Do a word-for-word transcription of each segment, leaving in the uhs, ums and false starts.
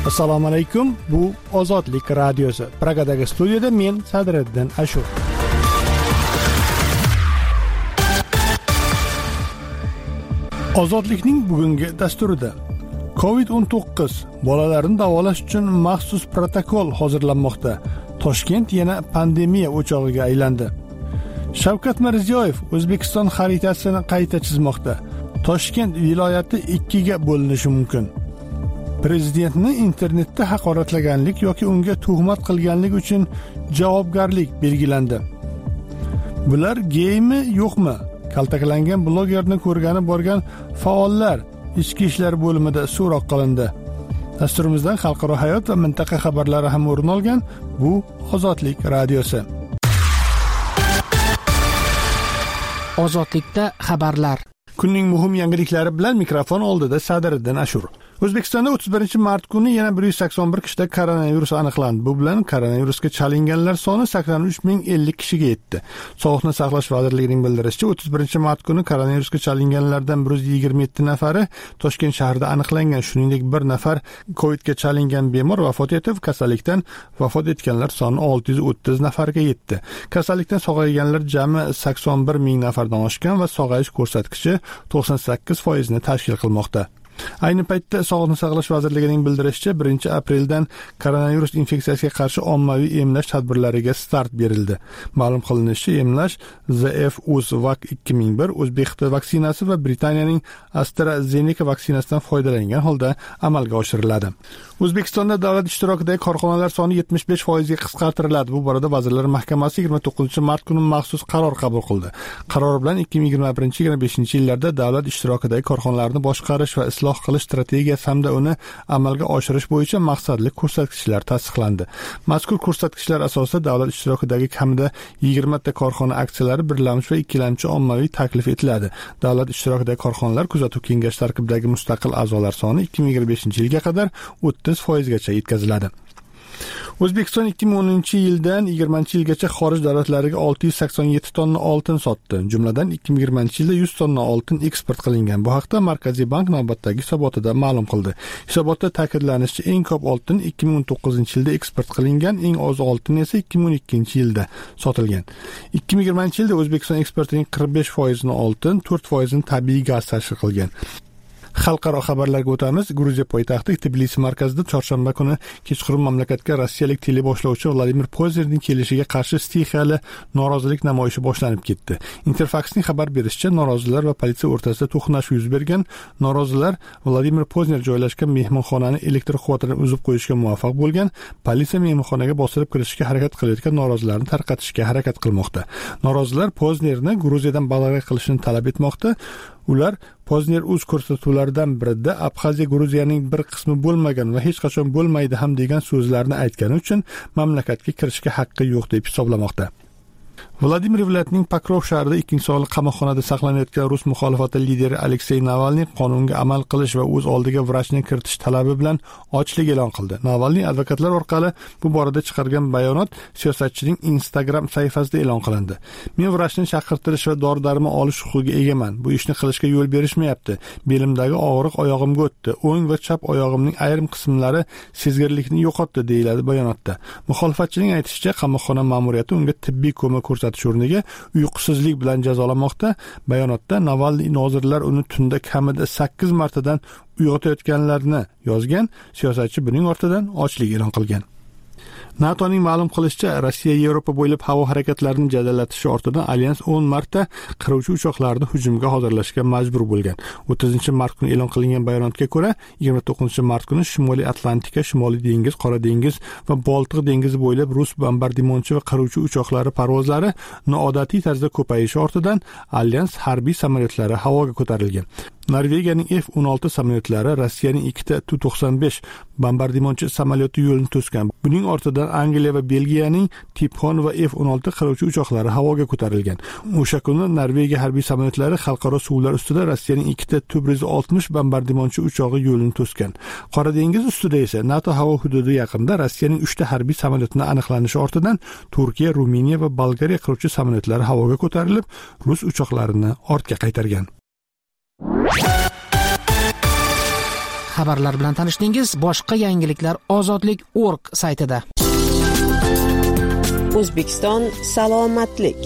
Assalomu alaykum. Bu Ozodlik radiosi. Pragadagi studiyada men Sadriddin Ashur. Ozodlikning bugungi dasturida covid o'n to'qqiz bolalarni davolash uchun maxsus protokol hozirlanmoqda. Toshkent yana pandemiya o'chog'iga aylandi. Shavkat Mirziyoyev O'zbekiston xaritasini qayta chizmoqda. Toshkent viloyati ikkiga bo'linishi mumkin. Prezidentni internetda haqoratlaganlik yoki unga tuhmat qilganlik uchun javobgarlik belgilandi. Bular geymi yo'qmi? Kaltaklangan blogerni ko'rgani borgan faollar ichki ishlar bo'limida so'roq qilindi. Dasturimizdan xalqaro hayot va mintaqa xabarlari ham o'rin olgan. Bu Ozodlik radiosi. Ozodlikda xabarlar. Kunning muhim yangiliklari bilan mikrofon oldida Sadriddin Ashur. O'zbekistonda o'ttiz birinchi mart kuni yana bir yuz sakson bir kishida koronavirus aniqlandi. Bu bilan koronavirusga chalinganlar soni sakson uch ming ellik kishiga yetdi. Sog'liqni saqlash vazirligining bildirishicha, o'ttiz birinchi mart kuni koronavirusga chalinganlardan bir yuz yigirma yetti nafari Toshkent shahrida aniqlangan. Shuningdek, bir nafar covidga chalingan bemor vafot etib, kasallikdan vafot etganlar soni olti yuz o'ttiz nafarga yetdi. Kasallikdan sog'ayganlar jami sakson bir ming nafardan oshgan va sog'ayish ko'rsatkichi to'qson sakkiz foiz ni tashkil qilmoqda. Ayni paytda Sog'liqni saqlash vazirligining bildirishicha, birinchi apreldan koronavirus infeksiyasiga qarshi ommaviy emlash tadbirlariga start berildi. Ma'lum qilinishicha, emlash Z F U S V A C ikki ming bir, O'zbek Xitoy vaksinasi va Britaniyaning AstraZeneca vaksinasidan foydalangan holda amalga oshiriladi. O'zbekistonda davlat ishtirokidagi korxonalar soni yetmish besh foiz ga qisqartiriladi. Bu borada Vazirlar Mahkamasi yigirma to'qqizinchi mart kuni maxsus qaror qabul qildi. Qaror bilan ikki ming yigirma birinchi yigirma beshinchi yillarda davlat ishtirokidagi korxonalarni boshqarish va isloh qilish strategiyasi hamda uni amalga oshirish bo'yicha maqsadli ko'rsatkichlar tasdiqlandi. Mazkur ko'rsatkichlar asosida davlat ishtirokidagi kamida yigirma ta korxona aksiyalari birlamchi va ikkilamchi ommaviy taklif etiladi. Davlat ishtirokidagi korxonalar kuzatuv kengashi tarkibidagi mustaqil a'zolar soni ikki ming yigirma beshinchi yilga qadar o'ttiz foiz gacha yetkaziladi. O'zbekiston ikki ming o'ninchi yildan yigirmanchi yilgacha xorij davlatlariga olti yuz sakson yetti tonna oltin sotdi. Jumladan ikki ming yigirmanchi yilda yuz tonna oltin eksport qilingan. Bu haqda Markaziy bank navbatdagi hisobotida ma'lum qildi. Hisobotda ta'kidlanishicha, eng ko'p oltin ikki ming o'n to'qqizinchi yilda eksport qilingan, eng oz oltin esa ikki ming o'n ikkinchi yilda sotilgan. ikki ming yigirmanchi yilda O'zbekiston eksportining qirq besh foiz ni oltin, to'rt foiz ni tabiiy gaz tashkil qilgan. Xalqaro xabarlarga o'tamiz. Gruziya poytaxti Tbilisi markazida chorshanba kuni kechqurun mamlakatga rossiyalik teleboshlovchi Vladimir Poznerning kelishiga qarshi stixiyali norozilik namoyishi boshlanib ketdi. Interfax'ning xabar berishicha, norozilar va politsiya o'rtasida to'qnashuv yuz bergan. Norozilar Vladimir Pozner joylashgan mehmonxonani elektr quvvatini uzib qo'yishga muvaffaq bo'lgan. Politsiya mehmonxonaga bostirib kirishga harakat qilayotgan norozilarni tarqatishga harakat qilmoqda. Norozilar Poznerni Gruziyadan balag'a qilishini talab etmoqda. Ular Pozner o'z ko'rsatuvlaridan birida Abxaziya Gruziyaning bir qismi bo'lmagan va hech qachon bo'lmaydi ham degan so'zlarni aytgani uchun mamlakatga kirishga haqqi yo'q deb hisoblamoqda. Vladimir viloyatining Pokrov shahrida ikkinchi oylik qamoqxonada saqlanayotgan Rus muxolifati lideri Aleksey Navalniy qonunga amal qilish va o'z oldiga vrachni kiritish talabi bilan ochlik e'lon qildi. Navalniy advokatlar orqali bu borada chiqargan bayonot siyosatchining Instagram sahifasida e'lon qilindi. Men vrachni chaqirtirish va dori-darmon olish huquqiga egaman. Bu ishni qilishga yo'l berishmayapti. Belimdagi og'riq oyog'imga o'tdi. O'ng va chap oyog'imning ayrim qismlari sezgirlikni yo'qotdi, deyiladi bayonotda. Muxolifatchining aytishicha, qamoqxona ma'muriyati unga tibbiy ko'mak ko'rsatish o'rniga uyqusizlik bilan jazolamoqda. Bayonotda Navalniy nozirlar uni tunda kamida sakkiz martadan uyg'otayotganlarini yozgan. Siyosatchi buning ortidan ochlik e'lon qilgan. NATOning ma'lum qilishicha, Rossiya Yevropa bo'ylab havo harakatlarini jadallatishi ortidan alyans o'n marta qiruvchi uchoqlarni hujumga hozirlashga majbur bo'lgan. o'ttizinchi mart kuni e'lon qilingan bayonotga ko'ra, yigirma to'qqizinchi mart kuni Shimoliy Atlantika, Shimoliy dengiz, Qora dengiz va Boltiq dengizi bo'ylab rus bombardimonchi va qiruvchi uchoqlari parvozlari noodatiy tarzda ko'payishi ortidan alyans harbiy samolyotlari havoga ko'tarilgan. Norvegiyaning F o'n olti samolyotlari Rossiyaning ikkita Tu to'qson besh bombardimonchi samolyoti yo'lini to'sgan. Buning ortidan Angliya va Belgiyaning Typhoon va F o'n olti qiruvchi uchoqlari havoga ko'tarilgan. O'sha kuni Norvegiya harbiy samolyotlari xalqaro suvlar ustida Rossiyaning ikkita Tu bir yuz oltmish bombardimonchi uchog'i yo'lini to'sgan. Qora dengiz ustida esa NATO havo hududi yaqinida Rossiyaning uchta harbiy samolyotini aniqlanishi ortidan Turkiya, Ruminiya va Bolgariya qiruvchi samolyotlari havoga ko'tarilib, rus uchoqlarini ortga qaytargan. xabarlar bilan tanishdingiz. Boshqa yangiliklar ozodlik nokta org saytida. O'zbekiston salomatlik.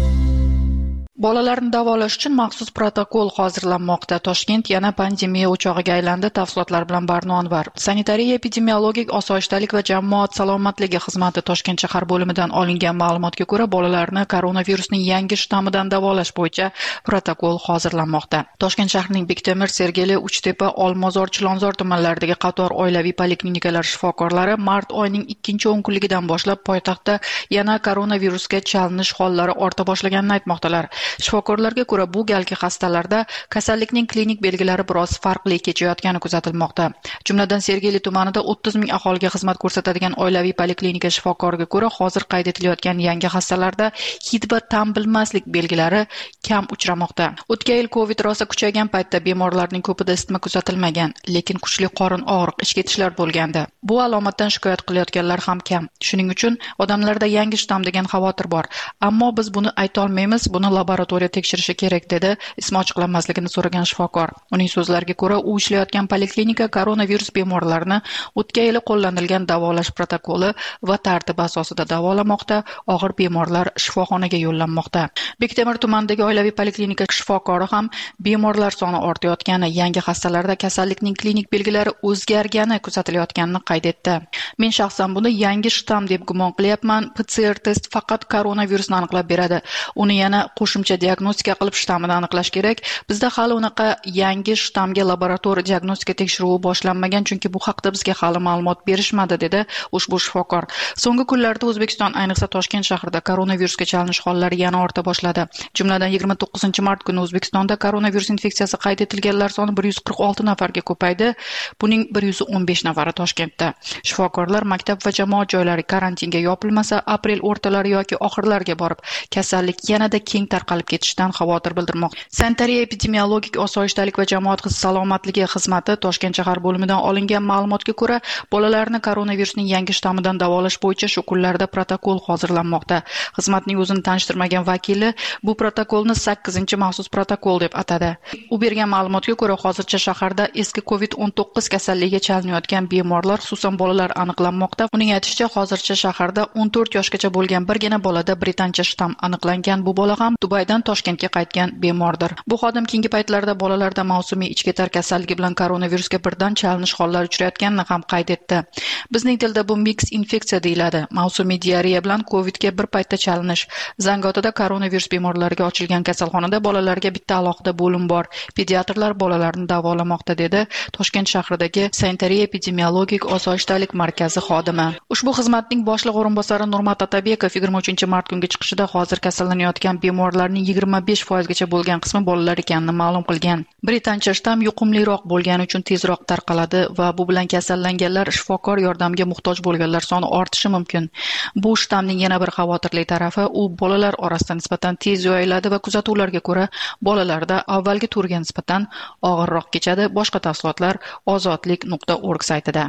Bolalarni davolash uchun maxsus protokol hozirlanmoqda. Toshkent yana pandemiya o'chog'iga aylandi. Tafsilotlar bilan Barno Anvar. Sanitariya epidemiologik osoyishtalik va jamoat salomatligi xizmati Toshkent shahar bo'limidan olingan ma'lumotga ko'ra, bolalarni koronavirusning yangi shtammidan davolash bo'yicha protokol hozirlanmoqda. Toshkent shahrining Bektemir, Sergeli, Uchtepa, Olmazor, Chilonzor tumanlaridagi qator oilaviy poliklinikalar shifokorlari mart oyining ikkinchi o'n kunligidan boshlab poytaxtda yana koronavirusga chalinish hollari orta boshlaganini aytmoqdalar. Shifokorlarga ko'ra, bu galgi xastalarda kasallikning klinik belgilari biroz farqli kechayotgani kuzatilmoqda. Jumladan Sergeli tumanida o'ttiz ming aholiga xizmat ko'rsatadigan oilaviy poliklinika shifokoriga ko'ra, hozir qayd etilayotgan yangi xastalarda hid va ta'm bilmaslik belgilari kam uchramoqda. O'tgan yil Covid rosa kuchaygan paytda bemorlarning ko'pida isitma kuzatilmagan, lekin kuchli qorin og'riq, ichki ketishlar bo'lgandi. Bu alomatdan shikoyat qilayotganlar ham kam. Shuning uchun odamlarda yangi shtamm degan xavotir bor. Ammo biz buni ayta olmaymiz, buni laboratoriya tekshirishi kerak, dedi ismi ochiqlanmasligini so'ragan shifokor. Uning so'zlariga ko'ra, u ishlayotgan poliklinika koronavirus bemorlarini o'tgan yili qo'llanilgan davolash protokoli va tartibi asosida davolamoqda. Og'ir bemorlar shifoxonaga yo'llanmoqda. Bektemir tumanidagi oilaviy poliklinika shifokori ham bemorlar soni ortayotgani, yangi xastalarda kasallikning klinik belgilari o'zgargani kuzatilayotganini qayd etdi. Men shaxsan buni yangi shtamm deb gumon qilyapman. P C R test faqat koronavirusni aniqlab beradi. Uni yana qo'shimcha diagnostika qilib shtammini aniqlash kerak. Bizda hali unaqa yangi shtammga laboratoriya diagnostika tekshiruvi boshlanmagan, chunki bu haqda bizga hali ma'lumot berishmadi, dedi ushbu shifokor. So'nggi kunlarda O'zbekiston, ayniqsa Toshkent shahrida koronavirusga chalinish hollari yana orta boshladi. Jumladan yigirma to'qqizinchi mart kuni O'zbekistonda koronavirus infeksiyasi qayd etilganlar soni bir yuz qirq olti nafarga ko'paydi. Buning bir yuz o'n besh nafari Toshkentda. Shifokorlar maktab va jamoat joylari karantinga yopilmasa, aprel o'rtalari yoki oxirlariga borib kasallik yanada keng tarqalib ketishidan xavotir bildirmoqda. Sanitariya epidemiologik osoyishtalik va jamoat salomatligi xizmati Toshkent shahar bo'limidan olingan ma'lumotga ko'ra, bolalarni koronavirusning yangi shtammidan davolash bo'yicha shu kunlarda protokol hozirlanmoqda. Xizmatning o'zini tanishtirmagan vakili bu protokolni sakkizinchi maxsus protokol deb atadi. U bergan ma'lumotga ko'ra, hozircha shaharda eski Covid o'n to'qqiz kasalligiga chalinayotgan bemorlar, xususan bolalar aniqlanmoqda. Uning aytishicha, hozircha shaharda o'n to'rt yoshgacha bo'lgan birgina bolada britancha shtamm aniqlangan. Bu bola ham Dubaydan Toshkentga qaytgan bemordir. Bu xodim keyingi paytlarda bolalarda mavsumiy ichki ketar kasalligi bilan koronavirusga birdan chalinish hollari uchrayotganini ham qayd etdi. Bizning tilda bu mix infeksiya deyiladi. Mavsumiy diareya bilan Covidga bir paytda chalinish. Zangiotada koronavirus bemorlariga ochilgan kasalxonada bolalarga bitta alohida bo'lim bor. Pediatrlar bolalarni davolamoqda, dedi Toshkent shahridagi Sanitariya epidemiologik osoyishtalik markazi xodimi. Ushbu xizmatning boshliq o'rinbosari Nurmat Atabekov yigirma uchinchi mart kungi chiqishida hozir kasallanayotgan bemorlarning yigirma besh foizgacha bo'lgan qismi bolalar ekanini ma'lum qilgan. Britancha shtamm yuqumliroq bo'lgani uchun tezroq tarqaladi va bu bilan kasallanganlar, shifokor yordamiga muhtoj bo'lganlar soni ortishi mumkin. Bu shtammning yana bir xavotirli tarafi, u bolalar orasida nisbatan tez yoyiladi va kuzatuvlarga ko'ra, bolalarda avvalgi turga nisbatan og'irroq kechadi. Boshqa tafsilotlar ozodlik nuqta org saytida.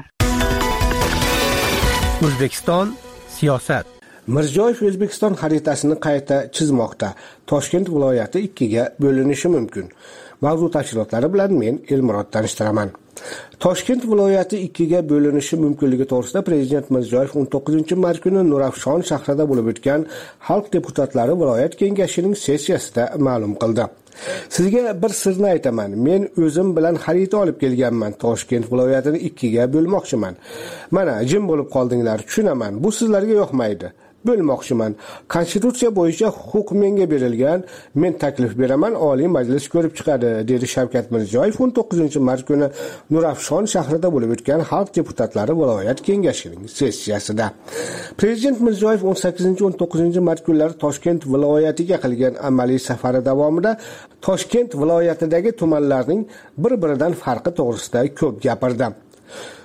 O'zbekiston siyosat. Mirziyoyev O'zbekiston xaritasini qayta chizmoqda. Toshkent viloyati ikkiga bo'linishi mumkin. Mavzu tafsilotlari bilan men Elmurod tanishtiraman. Toshkent viloyati ikkiga bo'linishi mumkinligi to'g'risida Prezident Mirziyoyev o'n to'qqizinchi mart kuni Nurafshon shahrida bo'lib o'tgan Xalq deputatlari viloyat kengashining sessiyasida ma'lum qildi. Sizga bir sirni aytaman. Men o'zim bilan xarita olib kelganman. Toshkent viloyatini ikkiga bo'lmoqchiman. Mana, jim bo'lib qoldinglar, tushunaman. Bu sizlarga yoqmaydi. Bo'lmoqchiman. Konstitutsiya bo'yicha huquq menga berilgan. Men taklif beraman, Oliy Majlis ko'rib chiqadi, dedi Shavkat Mirziyoyev o'n to'qqizinchi mart kuni Nurafshon shahrida bo'lib o'tgan Xalq deputatlari viloyat kengashining sessiyasida. Prezident Mirziyoyev o'n sakkizinchi o'n to'qqizinchi mart kunlari Toshkent viloyatiga qilgan amaliy safari davomida Toshkent viloyatidagi tumanlarning bir-biridan farqi to'g'risida ko'p gapirdi.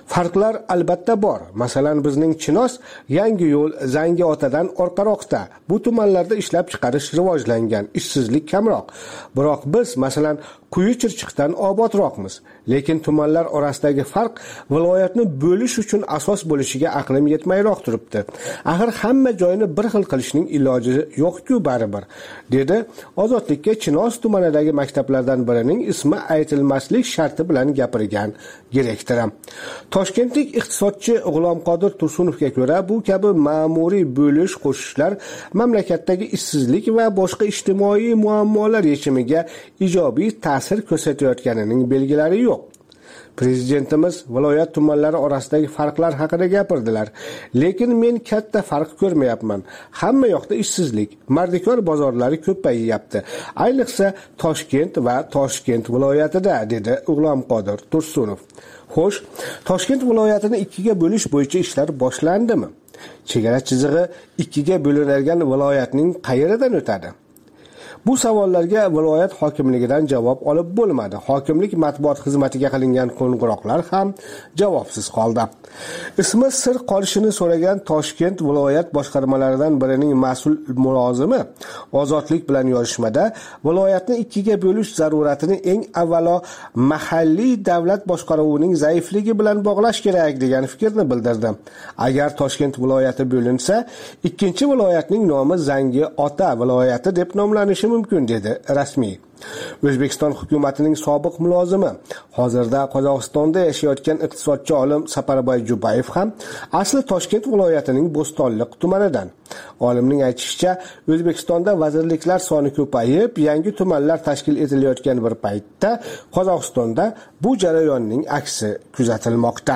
Farqlar albatta bor. Masalan, bizning Chinoz yangi yo'l Zangiotadan orqaroqda. Bu tumanlarda ishlab chiqarish rivojlangan, ishsizlik kamroq. Biroq biz, masalan, Quyi Chirchiqdan obodroqmiz. Lekin tumanlar orasidagi farq viloyatni bo'lish uchun asos bo'lishiga aqlim yetmayroq turibdi. Axir hamma joyni bir xil qilishning iloji yo'q-ku baribir, dedi Ozodlikka Chinoz tumanidagi maktablardan birining ismi aytilmaslik sharti bilan gapirgan direktori. Toshkentlik iqtisodchi G'ulomqodir Tursunovga ko'ra, bu kabi ma'muriy bo'lish qo'shishlar mamlakatdagi ishsizlik va boshqa ijtimoiy muammolar yechimiga ijobiy ta'sir ko'rsatayotganining belgilari yo'q. Prezidentimiz viloyat tumanlari orasidagi farqlar haqida gapirdilar. Lekin men katta farq ko'rmayapman. Hamma yoqda ishsizlik, mardikor bozorlari ko'payyapti. Ayniqsa Toshkent va Toshkent viloyatida, dedi G'ulomqodir Tursunov. Xo'sh, Toshkent viloyatini ikkiga bo'lish bo'yicha ishlar boshlandimi? Chegara chizig'i ikkiga bo'linadigan viloyatning qayeridan o'tadi? Bu savollarga viloyat hokimligidan javob olib bo'lmadi. Hokimlik matbuot xizmatiga qilingan qo'ng'iroqlar ham javobsiz qoldi. Ismi sir qolishini so'ragan Toshkent viloyat boshqarmalaridan birining mas'ul mulozimi Ozodlik bilan yozishmada viloyatni ikkiga bo'lish zaruratini eng avvalo mahalliy davlat boshqaruvining zaifligi bilan bog'lash kerak degan fikrni bildirdi. Agar Toshkent viloyati bo'linsa, ikkinchi viloyatning nomi Zangiota viloyati deb nomlanishi mumkin, dedi rasmiy. O'zbekiston hukumatining sobiq mulozimi, hozirda Qozog'istonda yashayotgan iqtisodchi olim Saparboy Jubayev ham asli Toshkent viloyatining Bo'stonliq tumanidan. Olimning aytishicha, O'zbekistonda vazirliklar soni ko'payib, yangi tumanlar tashkil etilayotgan bir paytda Qozog'istonda bu jarayonning aksi kuzatilmoqda.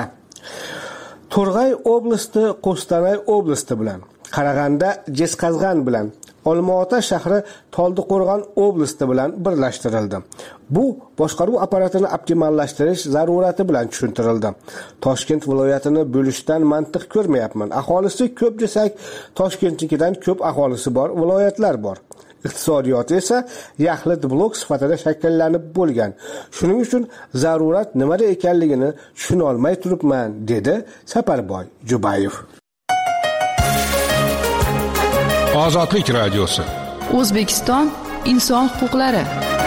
To'rg'ay oblasti Qo'stanay oblasti bilan, Qarag'anda Jesqazg'an bilan, Olmaota shahri Toldiqo'rg'on oblasti bilan birlashtirildi. Bu boshqaruv apparatini optimallashtirish zarurati bilan tushuntirildi. Toshkent viloyatini bo'lishdan mantiq ko'rmayapman. Aholisi ko'p desak, Toshkentnikidan ko'p aholisi bor viloyatlar bor. Iqtisodiyoti esa yaxlit blok sifatida shakllanib bo'lgan. Shuning uchun zarurat nimada ekanligini tushuna olmay turibman, dedi Saparboy Jubayev. Ozodlik radiosi. O'zbekiston inson huquqlari.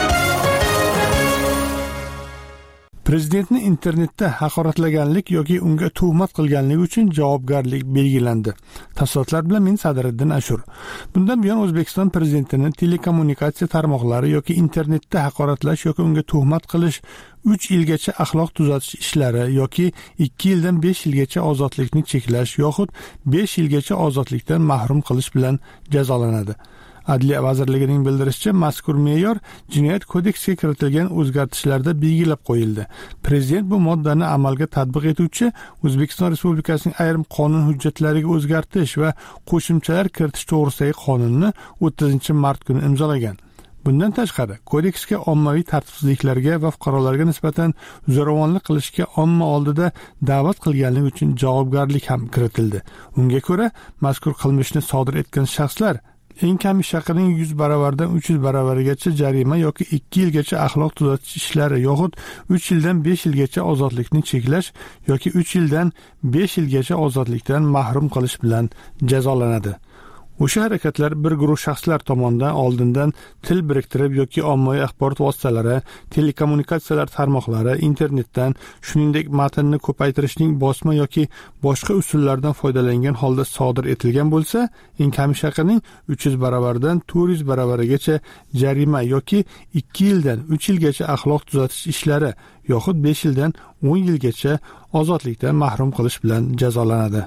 Prezidentni internetda haqoratlaganlik yoki unga tuhmat qilganlik uchun javobgarlik belgilandi. Tafsilotlar bilan men Sadiriddin Ashur. Bundan buyon O'zbekiston prezidentini telekommunikatsiya tarmoqlari yoki internetda haqoratlash yoki unga tuhmat qilish uch yilgacha axloq tuzatish ishlari yoki ikki yildan besh yilgacha ozodlikni cheklash yoxud besh yilgacha ozodlikdan mahrum qilish bilan jazolanadi. Adliya vazirligining bildirishicha, mazkur me'yor Jinoyat kodeksiga kiritilgan o'zgartishlarda belgilab qo'yildi. Prezident bu moddani amalga tatbiq etuvchi O'zbekiston Respublikasining ayrim qonun hujjatlariga o'zgartish va qo'shimchalar kiritish to'g'risidagi qonunni o'ttizinchi mart kuni imzolagan. Bundan tashqari, kodeksga ommaviy tartibsizliklarga va fuqarolarga nisbatan zo'ravonlik qilishga omma oldida da'vat qilganlik uchun javobgarlik ham kiritildi. Unga ko'ra, mazkur qilmishni sodir etgan shaxslar eng kam ish haqining yuz baravardan uch yuz baravarigacha jarima yoki ikki yilgacha axloq tuzatish ishlari yoxud uch yildan besh yilgacha ozodlikni cheklash yoki uch yildan besh yilgacha ozodlikdan mahrum qilish bilan jazolanadi. O'sha harakatlar bir guruh shaxslar tomonidan oldindan til biriktirib yoki ommaviy axborot vositalari, telekommunikatsiyalar tarmoqlari, internetdan, shuningdek matnni ko'paytirishning bosma yoki boshqa usullardan foydalangan holda sodir etilgan bo'lsa, eng kam ish haqining uch yuz baravardan to'rt yuz baravarigacha jarima yoki ikki yildan uch yilgacha axloq tuzatish ishlari yoxud besh yildan o'n yilgacha ozodlikdan mahrum qilish bilan jazolanadi.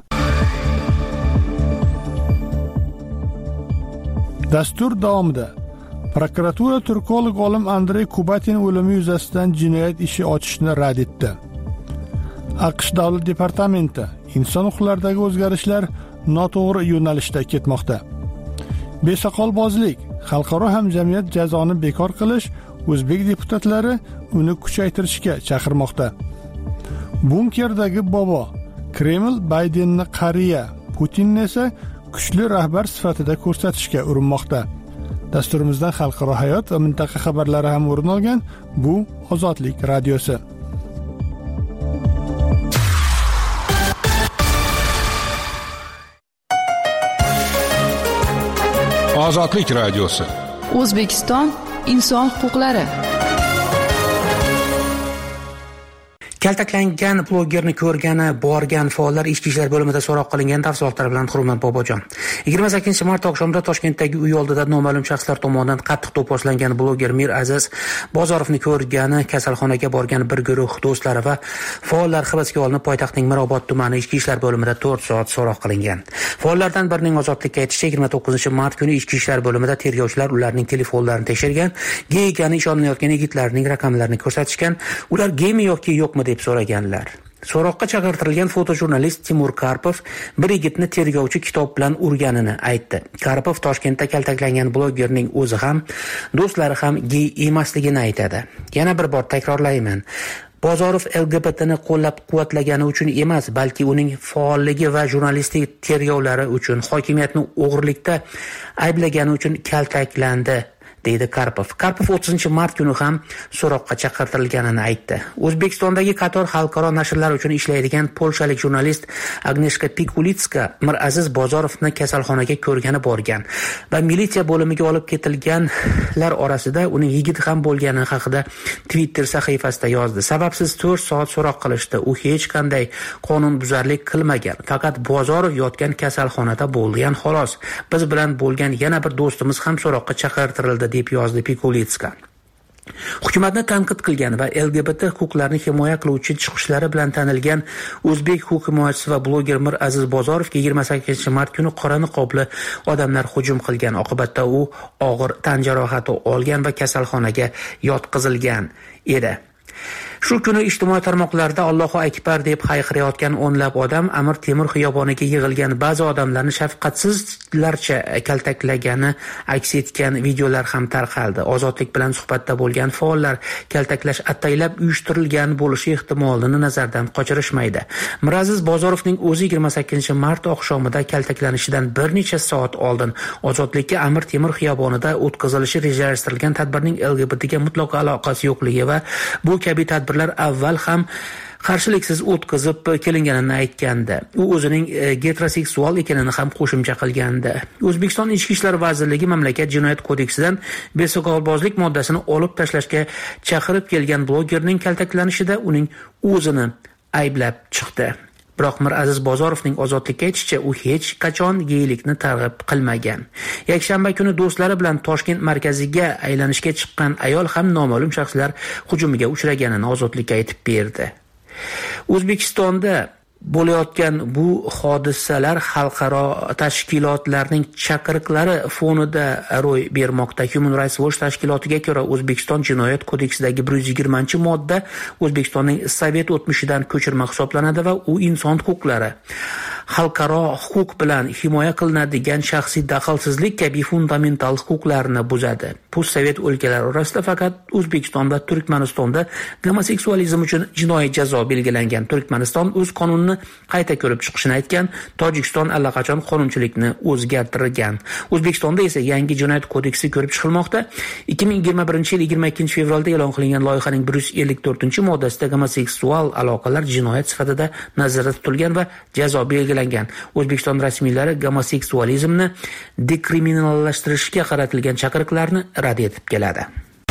Dastur davomida prokuratura turkolog olim Andrey Kubatin o'limi yuzasidan jinoyat ishi ochishni rad etdi. AQSh Davlat departamenti inson huquqlaridagi o'zgarishlar noto'g'ri yo'nalishda ketmoqda. Besoqolbozlik, xalqaro hamjamiyat jazoni bekor qilish, o'zbek deputatlari uni kuchaytirishga chaqirmoqda. Bunkerdagi bobo Kreml Baydenni qariya, Putinni esa kuchli rahbar sifatida ko'rsatishga urinmoqda. Dasturimizdan xalqaro hayot va mintaqa xabarlari ham o'rin olgan. Bu Ozodlik radiosi. Ozodlik radiosi. O'zbekiston inson huquqlari. Kaltaklangan blogerni ko'rgani borgan faollar ichki ishlar bo'limida so'roq qilingan tafsilotlar bilan Hurmat Bobojon. yigirma sakkizinchi mart oqshomida Toshkentdagi uy oldida noma'lum shaxslar tomonidan qattiq do'pposlangan bloger Miraziz Bozorovni ko'rgani kasalxonaga borgan bir guruh do'stlari va faollar hibsga olinib, poytaxtning Mirobod tumani ichki ishlar bo'limida to'rt soat so'roq qilingan. Faollardan birining ozodlikka aytishicha, yigirma to'qqizinchi mart kuni ichki ishlar bo'limida tergovchilar ularning telefonlarini tekshirgan, gey ekani ishonilayotgan yigitlarning raqamlarini ko'rsatishgan, ular geymi yoki yo'qmi deb so'raganlar. So'roqqa chaqirtirilgan fotojurnalist Timur Karpov bir yigitni tergovchi kitob bilan urganini aytdi. Karpov Toshkentda kaltaklangan blogerning o'zi ham, do'stlari ham gey emasligini aytadi. Yana bir bor takrorlayman. Bozorov L G B T ni qo'llab-quvvatlagani uchun emas, balki uning faolligi va jurnalistik tergovlari uchun, hokimiyatni o'g'irlikda ayblagani uchun kaltaklandi, deydi Karpov. Karpov o'ttizinchi mart kuni ham so'roqqa chaqirtirilganini aytdi. O'zbekistondagi qator xalqaro nashrlar uchun ishlaydigan polshalik jurnalist Agneshka Pikulitska Miraziz Bozorovni kasalxonaga ko'rgani borgan va militsiya bo'limiga olib ketilganlar orasida uning yigit ham bo'lgani haqida Twitter sahifasida yozdi. Sababsiz to'rt soat so'roq qilishdi. U hech qanday qonunbuzarlik qilmagan. Faqat Bozorov yotgan kasalxonada bo'lgan xolos. Biz bilan bo'lgan yana bir do'stimiz ham so'roqqa chaqirtirildi, deb yozdi Pikulitska. Hukumatni tanqid qilgan va L G B T huquqlarini himoya qiluvchi chiqishlari bilan tanilgan o'zbek huquq himoyachisi va bloger Miraziz Bozorovga yigirma sakkizinchi mart kuni qora niqobli odamlar hujum qilgan. Oqibatda u og'ir tan jarohati olgan va kasalxonaga yotqizilgan edi. Shu kuni ijtimoiy tarmoqlarda Allohu akbar deb hayqirayotgan o'nlab odam Amir Temur xiyoboniga yig'ilgan ba'zi odamlarni shafqatsizlarcha kaltaklagani aks etgan videolar ham tarqaldi. Ozodlik bilan suhbatda bo'lgan faollar kaltaklash ataylab uyushtirilgan bo'lishi ehtimolini nazardan qochirishmaydi. Miraziz Bozorovning o'zi yigirma sakkizinchi mart oqshomida kaltaklanishidan bir necha soat oldin Ozodlikka Amir Temur xiyobonida o'tkazilishi rejalashtirilgan tadbirning L G B T ga mutlaqo aloqasi yo'qligi va bu kabi tadbirlar avval ham qarshiliksiz o'tkazib kelinganini aytgandi. U o'zining heteroseksual ekanini ham qo'shimcha qilgandi. O'zbekiston Ichki ishlar vazirligi mamlakat jinoyat kodeksidan besoqolbozlik moddasini olib tashlashga chaqirib kelgan blogerning kaltaklanishida uning o'zini ayblab chiqdi. Biroq Miraziz Bozorovning ozodlikka aytishicha, u hech qachon geylikni targ'ib qilmagan. Yakshanba kuni do'stlari bilan Toshkent markaziga aylanishga chiqqan ayol ham noma'lum shaxslar hujumiga uchraganini ozodlikka aytib berdi. O'zbekistonda bo'layotgan bu hodisalar xalqaro tashkilotlarning chaqiriqlari fonida ro'y bermoqda. Human Rights Watch tashkilotiga ko'ra, O'zbekiston jinoyat kodeksidagi bir yuz yigirmanchi modda O'zbekistonning Sovet o'tmishidan ko'chirma hisoblanadi va u inson huquqlari, xalqaro huquq bilan himoya qilinadigan shaxsiy daxlsizlik kabi fundamental huquqlarni buzadi. Post-sovet o'lkalari orasida faqat O'zbekiston va Turkmanistonda gomoseksualizm uchun jinoiy jazo belgilangan. Turkmaniston o'z qonunini qayta ko'rib chiqishini aytgan, Tojikiston allaqachon qonunchilikni o'zgartirgan. O'zbekistonda esa yangi jinoyat kodeksi ko'rib chiqilmoqda. ikki ming yigirma birinchi yil yigirma ikkinchi fevralda e'lon qilingan loyihaning bir yuz ellik to'rtinchi moddasida gomoseksual aloqalar jinoyat sifatida nazarda tutilgan va jazo belgilangan. O'zbekiston rasmiylari gomoseksualizmni dekriminallashtirishga qaratilgan chaqiriqlarni rad etib keladi.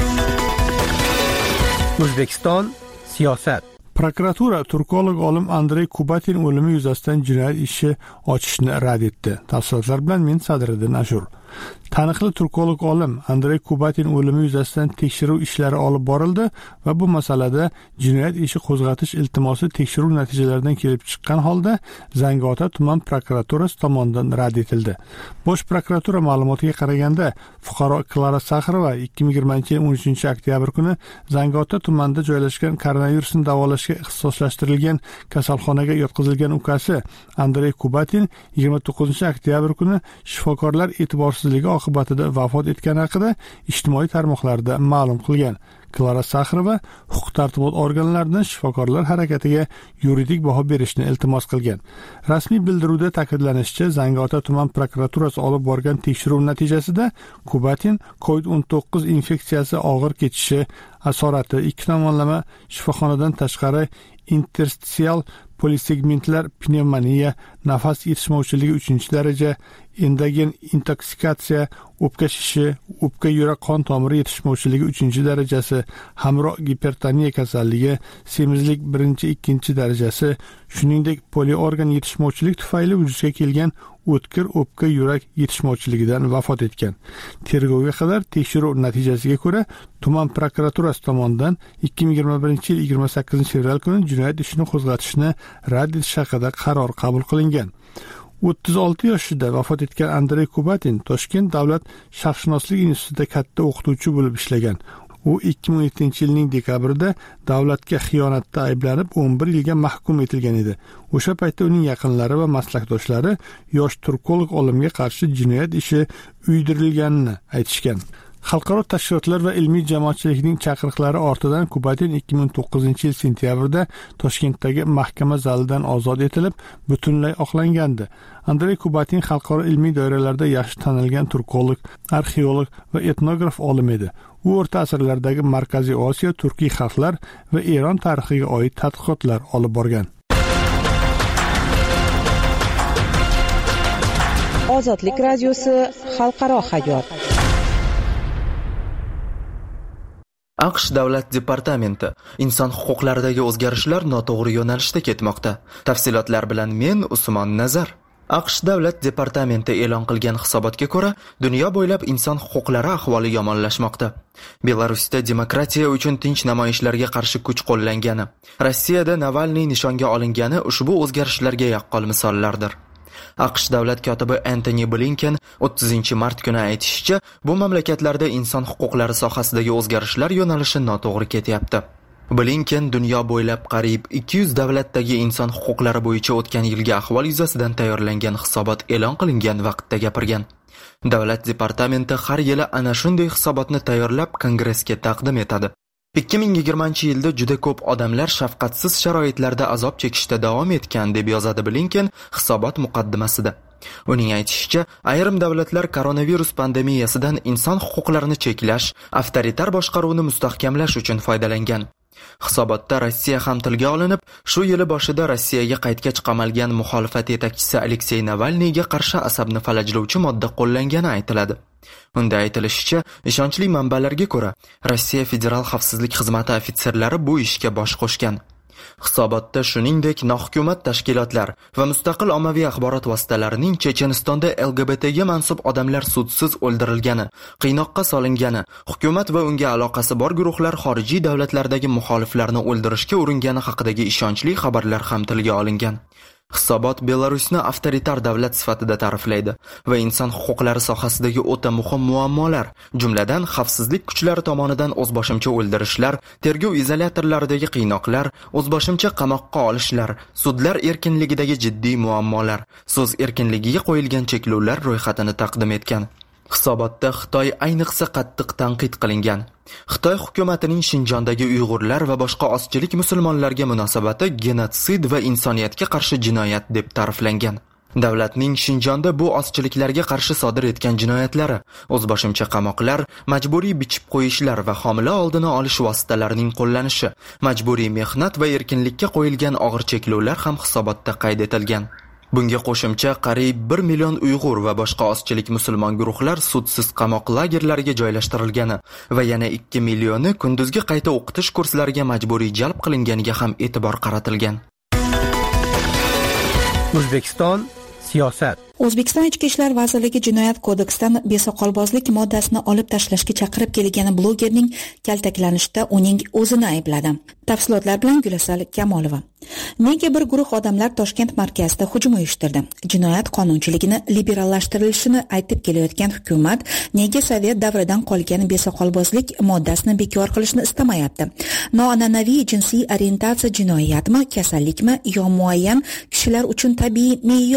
O'zbekiston siyosat. Prokuratura turkolog olim Andrey Kubatin o'limi yuzasidan jinoyat ishi ochishni rad etdi. Tafsilotlar bilan men Sadriddin Ashur. Taniqli turkolog olim Andrey Kubatin o'limi yuzasidan tekshiruv ishlari olib borildi va bu masalada jinoyat ishi qo'zg'atish iltimosi tekshiruv natijalaridan kelib chiqqan holda Zangiota tuman prokuraturasi tomonidan rad etildi. Bosh prokuratura ma'lumotiga qaraganda, fuqaro Klara Saxarova ikki ming yigirmanchi yil o'n uchinchi oktyabr kuni Zangiota tumanida joylashgan koronavirusni davolashga ixtisoslashtirilgan kasalxonaga yotqizilgan ukasi Andrey Kubatin yigirma to'qqizinchi oktyabr kuni shifokorlar e'tiborsizligi oqibatida vafot etgani haqida ijtimoiy tarmoqlarda ma'lum qilgan. Klara Saxarova huquq-tartibot organlaridan shifokorlar harakatiga yuridik baho berishni iltimos qilgan. Rasmiy bildiruvda ta'kidlanishicha, Zangiota tuman prokuraturasi olib borgan tekshiruv natijasida Kubatin kovid o'n to'qqiz infeksiyasi og'ir kechishi asorati ikki tomonlama shifoxonadan tashqari interstitsial polisegmentlar pnevmoniya, nafas yetishmovchiligi uchinchi daraja, endogen intoksikatsiya, o'pka shishi, o'pka yurak qon tomiri yetishmovchiligi uchinchi darajasi, hamroh gipertoniya kasalligi, semizlik birinchi ikkinchi darajasi, shuningdek poliorgan yetishmovchilik tufayli vujudga kelgan o'tkir o'pka yurak yetishmovchiligidan vafot etgan. Tergovga qadar tekshiruv natijasiga ko'ra tuman prokuraturasi tomonidan ikki ming yigirma birinchi yil yigirma sakkizinchi fevral kuni jinoyat ishini qo'zg'atishni rad etish haqida qaror qabul qilingan. o'ttiz olti yoshida vafot etgan Andrey Kubatin Toshkent davlat sharqshunoslik institutida katta o'qituvchi bo'lib ishlagan. U ikki ming yettinchi yilning dekabrida davlatga xiyonatda ayblanib o'n bir yilga mahkum etilgan edi. O'sha paytda uning yaqinlari va maslakdoshlari yosh turkolog olimga qarshi jinoyat ishi uydirilganini aytishgan. Xalqaro tashkilotlar va ilmiy jamoatchilikning chaqiriqlari ortidan Kubatin ikki ming to'qqizinchi yil sentyabrda Toshkentdagi mahkama zalidan ozod etilib, butunlay oqlangandi. Andrey Kubatin xalqaro ilmiy doiralarda yaxshi tanilgan turkolog, arxeolog va etnograf olim edi. U o'rta asrlardagi Markaziy Osiyo, turkiy xalqlar va Eron tarixiga oid tadqiqotlar olib borgan. Ozodlik radiosi xalqaro hayot. AQSh Davlat departamenti inson huquqlaridagi o'zgarishlar noto'g'ri yo'nalishda ketmoqda. Tafsilotlar bilan men Usmon Nazar. AQSh Davlat departamenti e'lon qilgan hisobotga ko'ra, dunyo bo'ylab inson huquqlari ahvoli yomonlashmoqda. Belarusda demokratiya uchun tinch namoyishlarga qarshi kuch qo'llangani, Rossiyada Navalniy nishonga olingani ushbu o'zgarishlarga yaqqol misollardir. AQSh davlat kotibi Antony Blinken o'ttizinchi mart kuni aytishicha, bu mamlakatlarda inson huquqlari sohasidagi o'zgarishlar yo'nalishi noto'g'ri ketyapti. Blinken dunyo bo'ylab qariyb ikki yuz davlatdagi inson huquqlari bo'yicha o'tgan yilgi ahvol yuzasidan tayyorlangan hisobot e'lon qilingan vaqtda gapirgan. Davlat departamenti har yili ana shunday hisobotni tayyorlab Kongressga taqdim etadi. ikki ming yigirmanchi yilda juda ko'p odamlar shafqatsiz sharoitlarda azob chekishda davom etgan deb yozadi Blinken hisobot muqaddimasida. Uning aytishicha, ayrim davlatlar koronavirus pandemiyasidan inson huquqlarini cheklash, avtoritar boshqaruvni mustahkamlash uchun foydalangan. Hisobotda Rossiya ham tilga olinib, shu yili boshida Rossiyaga qaytgach qamalgan muxolifat yetakchisi Aleksey Navalniyga qarshi asabni falajlovchi modda qo'llangani aytiladi. Unda aytilishicha, ishonchli manbalarga ko'ra, Rossiya Federal xavfsizlik xizmati ofitserlari bu ishga bosh qo'shgan. Hisobotda shuningdek nohukumat tashkilotlar va mustaqil ommaviy axborot vositalarining Chechenistonda L G B T ga mansub odamlar sudsiz o'ldirilgani, qiynoqqa solingani, hukumat va unga aloqasi bor guruhlar xorijiy davlatlardagi muxoliflarni o'ldirishga uringani haqidagi ishonchli xabarlar ham tilga olingan. Hisobot Belarusni avtoritar davlat sifatida ta'riflaydi va inson huquqlari sohasidagi o'ta muhim muammolar, jumladan xavfsizlik kuchlari tomonidan o'zboshimcha o'ldirishlar, tergov izolyatorlaridagi qiynoqlar, o'zboshimcha qamoqqa olishlar, sudlar erkinligidagi jiddiy muammolar, so'z erkinligiga qo'yilgan cheklovlar ro'yxatini taqdim etgan. Hisobotda Xitoy ayniqsa qattiq tanqid qilingan. Xitoy hukumatining Shinjondagi Uyg'urlar va boshqa ozchilik musulmonlarga munosabati genotsid va insoniyatga qarshi jinoyat deb ta'riflangan. Davlatning Shinjonda bu ozchiliklarga qarshi sodir etgan jinoyatlari, o'zboshimcha qamoqlar, majburiy bichib qo'yishlar va homila oldini olish vositalarining qo'llanishi, majburiy mehnat va erkinlikka qo'yilgan og'ir cheklovlar ham hisobotda qayd etilgan. Bunga qo'shimcha qariyb bir million Uyg'ur va boshqa ozchilik musulmon guruhlar sudsiz qamoq lagerlariga joylashtirilgani va yana ikki millioni kunduzgi qayta o'qitish kurslariga majburiy jalb qilinganiga ham e'tibor qaratilgan. O'zbekiston siyosat. O'zbekiston Ichki ishlar vazirligi Jinoyat kodeksidan besoqolbozlik moddasini olib tashlashga chaqirib kelgan blogerning kaltaklanishda uning o'zini aybladi. Tafsilotlar bilan Gulasal Kamolova. Nega bir guruh odamlar Toshkent markazida hujum uyushtirdi? Jinoyat qonunchiligini liberallashtirilishini aytib kelayotgan hukumat nega Sovet davridan qolgan besoqolbozlik moddasini bekor qilishni istamayapti? Noan'anaviy jinsiy orientatsiya jinoyatmi, kasallikmi yo muayyan kishilar uchun tabiiy me'yormi?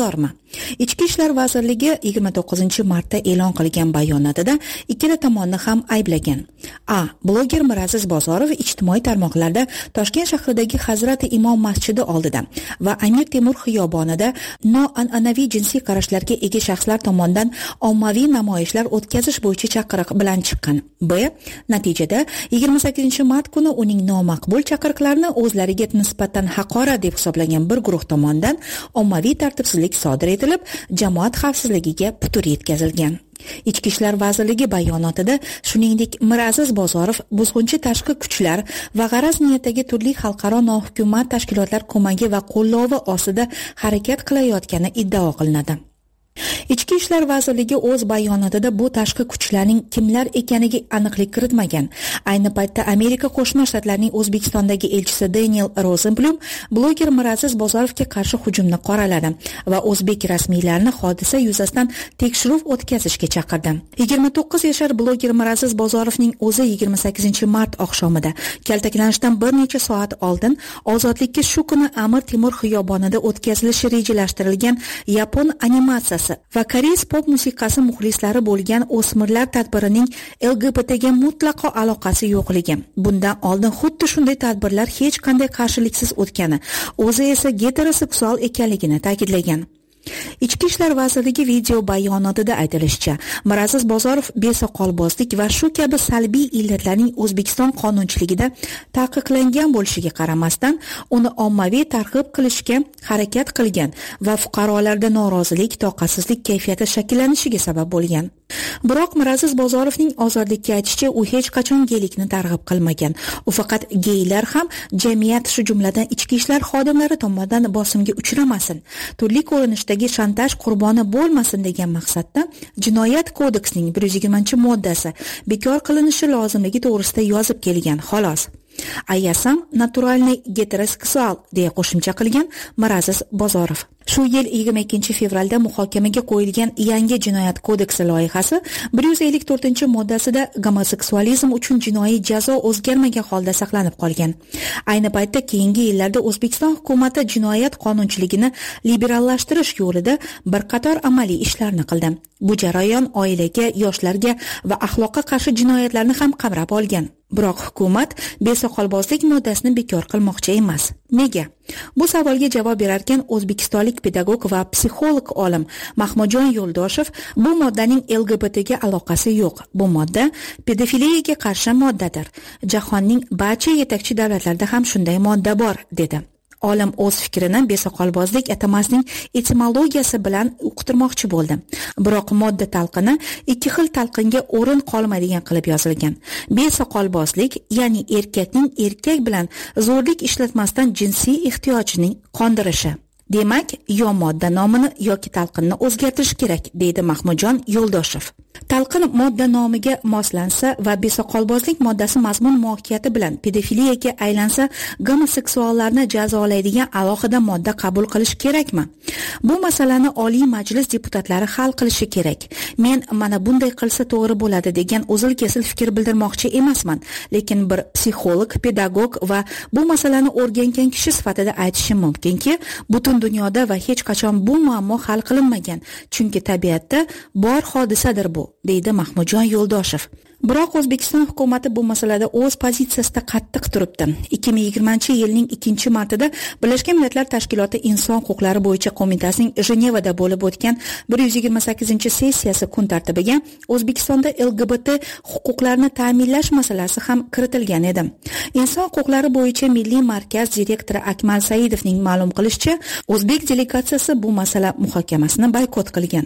Ichki ishlar vazirligi yigirma to'qqizinchi martda e'lon qilgan bayonotida ikkala tomonni ham ayblagan. A. Bloger Miraziz Bozorov ijtimoiy tarmoqlarda Toshkent shahridagi Hazrati Imom masjidi oldida va Amir Temur xiyobonida noan'anaviy jinsiy qarashlarga ega shaxslar tomonidan ommaviy namoyishlar o'tkazish bo'yicha chaqiriq bilan chiqqan. B. Natijada yigirma sakkizinchi mart kuni uning nomaqbul chaqiriqlarini o'zlariga nisbatan haqorat deb hisoblagan bir guruh tomonidan ommaviy tartibsizlik sodir etilib, jamoat xavfsizligiga putur yetkazilgan. Ichki ishlar vazirligi bayonotida shuningdek Miraziz Bozorov buzg'unchi tashqi kuchlar va g'araz niyatdagi turli xalqaro nohukumat tashkilotlar ko'magi va qo'llovi ostida harakat qilayotgani iddao qilinadi. Ichki ishlar vazirligi o'z bayonotida bu tashqi kuchlarning kimlar ekaniga aniqlik kiritmagan. Ayni paytda Amerika Qo'shma Shtatlarining O'zbekistondagi elchisi Daniel Rosenblum bloger Miraziz Bozorovga qarshi hujumni qoraladi va o'zbek rasmiylarini hodisa yuzasidan tekshiruv o'tkazishga chaqirdi. yigirma to'qqiz yashar bloger Miraziz Bozorovning o'zi yigirma sakkizinchi mart oqshomida kaltaklanishdan bir necha soat oldin ozodlikka shu kuni Amir Temur xiyobonida o'tkazilishi rejalashtirilgan yapon animatsiyasi va koreys pop musiqasi muxlislari bo'lgan o'smirlar tadbirining L G B T ga mutlaqo aloqasi yo'qligi. Bundan oldin xuddi shunday tadbirlar hech qanday qarshiliksiz o'tgani, o'zi esa heteroseksual ekanligini ta'kidlagan. Ichki ishlar vazirligi video bayonotida aytilishicha, Miraziz Bozorov besoqolbozlik va shu kabi salbiy illatlarning O'zbekiston qonunchiligida taqiqlangan bo'lishiga qaramasdan, uni ommaviy targ'ib qilishga harakat qilgan va fuqarolarda norozilik, toqatsizlik kayfiyati shakllanishiga sabab bo'lgan. Biroq Miraziz Bozorovning ozodlikka aytishicha, u hech qachon geylikni targ'ib qilmagan. U faqat geylar ham jamiyat, shu jumladan ichki ishlar xodimlari tomonidan bosimga uchramasin, turli ko'rinishdagi shantaj qurboni bo'lmasin degan maqsadda Jinoyat kodeksining bir yuz yigirmanchi moddasi bekor qilinishi lozimligi to'g'risida yozib kelgan, xolos. Ayasam naturalniy heteroseksual deya qo'shimcha qilgan Miraziz Bozorov. Shu yil yigirma ikkinchi fevralda muhokamaga qo'yilgan yangi Jinoyat kodeksi loyihasi bir yuz ellik to'rtinchi moddasida gomoseksualizm uchun jinoiy jazo o'zgarmagan holda saqlanib qolgan. Ayni paytda keyingi yillarda O'zbekiston hukumati jinoyat qonunchiligini liberallashtirish yo'lida bir qator amaliy ishlarni qildi. Bu jarayon oilaga, yoshlarga va axloqqa qarshi jinoyatlarni ham qamrab olgan. Biroq hukumat besoqolbozlik moddasini bekor qilmoqchi emas. Nega? Bu savolga javob berarkan o'zbekistonlik pedagog va psixolog olim Mahmudjon Yo'ldoshev bu moddaning L G B T ga aloqasi yo'q. Bu modda pedofiliyaga qarshi moddadir. Jahonning barcha yetakchi davlatlarida ham shunday modda bor, dedi. Olim o'z fikrini besoqolbozlik atamasining etimologiyasi bilan uqtirmoqchi bo'ldi. Biroq modda talqini ikki xil talqinga o'rin qolmaydigan qilib yozilgan. Besoqolbozlik, ya'ni erkakning erkak bilan zo'rlik ishlatmasdan jinsiy ehtiyojining qondirishi. Demak, yo modda nomini yoki talqinni o'zgartirish kerak, deydi Mahmudjon Yo'ldoshev. Talqin modda nomiga moslansa va besoqolbozlik moddasi mazmun mohiyati bilan pedofiliyaga aylansa, gomoseksuallarni jazolaydigan alohida modda qabul qilish kerakmi? Bu masalani Oliy Majlis deputatlari hal qilishi kerak. Men mana bunday qilsa to'g'ri bo'ladi degan o'zil-kesil fikr bildirmoqchi emasman, lekin bir psixolog, pedagog va bu masalani o'rgangan kishi sifatida aytishim mumkinki, butun dunyoda va hech qachon bu muammo hal qilinmagan, chunki tabiatda bor hodisadir bu, deydi Mahmudjon Yo'ldoshev. Biroq O'zbekiston hukumati bu masalada o'z pozitsiyasida qattiq turibdi. ikki ming yigirmanchi yilning ikkinchi martida Birlashgan Millatlar Tashkiloti Inson huquqlari bo'yicha qo'mitasining Jenevada bo'lib o'tgan bir yuz yigirma sakkizinchi sessiyasi kun tartibiga O'zbekistonda L G B T huquqlarini ta'minlash masalasi ham kiritilgan edi. Inson huquqlari bo'yicha Milliy markaz direktori Akmal Saidovning ma'lum qilishicha, o'zbek delegatsiyasi bu masala muhokamasini boykot qilgan.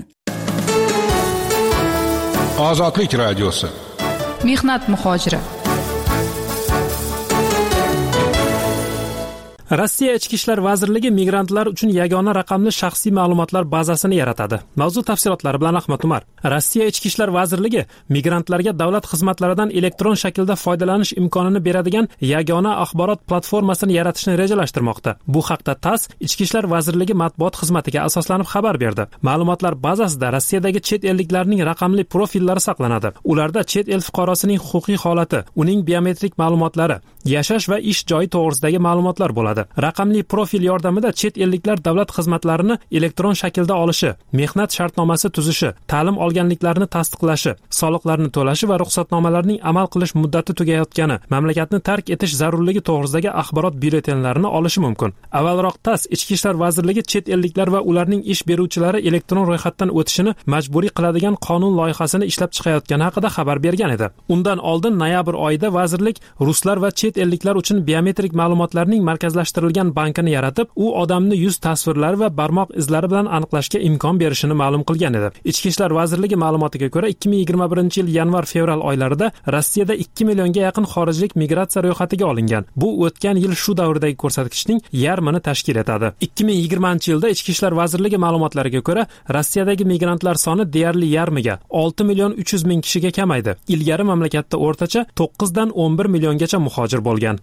Ozodlik radiosi. Mehnat muhojiri. Rossiya Ichki ishlar vazirligi migrantlar uchun yagona raqamli shaxsiy ma'lumotlar bazasini yaratadi. Mavzu tafsilotlari bilan Ahmad Umar. Rossiya Ichki ishlar vazirligi migrantlarga davlat xizmatlaridan elektron shaklda foydalanish imkonini beradigan yagona axborot platformasini yaratishni rejalashtirmoqda. Bu haqda TASS Ichki ishlar vazirligi matbuot xizmatiga asoslanib xabar berdi. Ma'lumotlar bazasida Rossiyadagi chet elliklarning raqamli profillari saqlanadi. Ularda chet el fuqarosining huquqiy holati, uning biometrik ma'lumotlari, yashash va ish joyi to'g'risidagi ma'lumotlar bo'ladi. bo'ladi. Raqamli profil yordamida chet elliklar davlat xizmatlarini elektron shaklda olishi, mehnat shartnomasi tuzishi, ta'lim olganliklarini tasdiqlashi, soliqlarni to'lashi va ruxsatnomalarning amal qilish muddati tugayotgani, mamlakatni tark etish zarurligi to'g'risidagi axborot byulletenlarini olishi mumkin. Avvalroq TASS Ichki ishlar vazirligi chet elliklar va ularning ish beruvchilari elektron ro'yxatdan o'tishini majburiy qiladigan qonun loyihasini ishlab chiqayotgani haqida xabar bergan edi. Undan oldin noyabr oyida vazirlik ruslar va chet elliklar uchun biometrik ma'lumotlarning markazlashtirilgan bankini yaratib, u odamni yuz tasvirlari va barmoq izlari bilan aniqlashga imkon berishini ma'lum qilgan edi. Ichki ishlar vazirligi ma'lumotiga ko'ra, ikki ming yigirma birinchi yil yanvar-fevral oylarida Rossiyada ikki millionga yaqin xorijlik migratsiya ro'yxatiga olingan. Bu o'tgan yil shu davrdagi ko'rsatkichning yarmini tashkil etadi. ikki ming yigirmanchi yilda Ichki ishlar vazirligi ma'lumotlariga ko'ra, Rossiyadagi migrantlar soni deyarli yarmiga, olti million uch yuz ming kishiga kamaydi. Ilgari mamlakatda o'rtacha to'qqiz dan o'n bir milliongacha muhojir bo'lgan.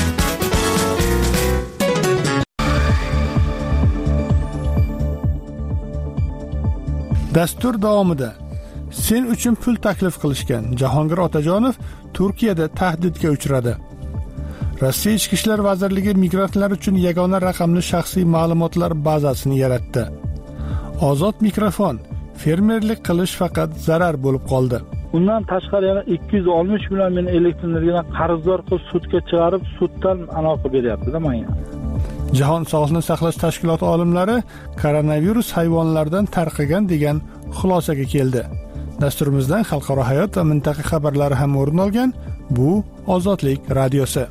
Dastur davomida sen uchun pul taklif qilishgan Jahongir Otajonov Turkiyada tahdidga uchradi. Rossiya Ichki ishlar vazirligi migrantlar uchun yagona raqamli shaxsiy ma'lumotlar bazasini yaratdi. Ozod mikrofon: fermerlik qilish faqat zarar bo'lib qoldi. Undan tashqari yana ikki yuz oltmish million meni elektr energiyadan qarzdor qilib sudga chiqarib, suddan aloqa beryapti-da menga. Jahon Sog'liqni saqlash tashkiloti olimlari koronavirus hayvonlardan tarqagan degan xulosaga keldi. Dasturimizdan xalqaro hayot va mintaqa xabarlari ham o'rin olgan. Bu Ozodlik radiosi.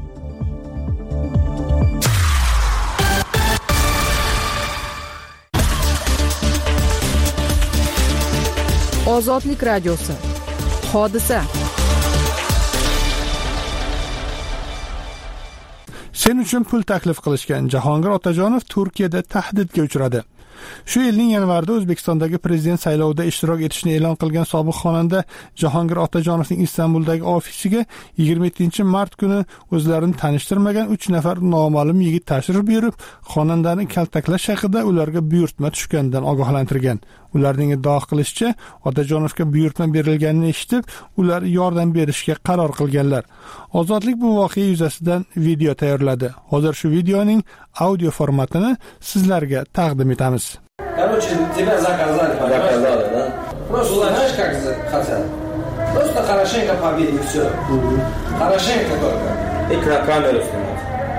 Ozodlik radiosi. Hodisa. Sen uchun pul taklif qilishgan Jahongir Otajonov Turkiyada tahdidga uchradi. Shu yilning yanvarida O'zbekistondagi prezident saylovida ishtirok etishni e'lon qilgan sobiq xonanda Jahongir Otajonovning Istanbuldagi ofisiga yigirma yettinchi mart kuni o'zlarini tanishtirmagan uch nafar noma'lum yigit tashrif buyurib, xonandani kaltaklash haqida ularga buyurtma tushganidan ogohlantirgan. Ularning iddao qilishicha, Otajonovga buyurtma berilganini eshitib, ular yordam berishga qaror qilganlar. Ozodlik bu voqea yuzasidan video tayyorladi. Hozir shu videoning audio formatini sizlarga taqdim etamiz. Короче, тебя заказали, заказали, да? Просто знаешь, как хотят. Просто хорошенько побить, и все. Хорошенько только. И камеру снимать.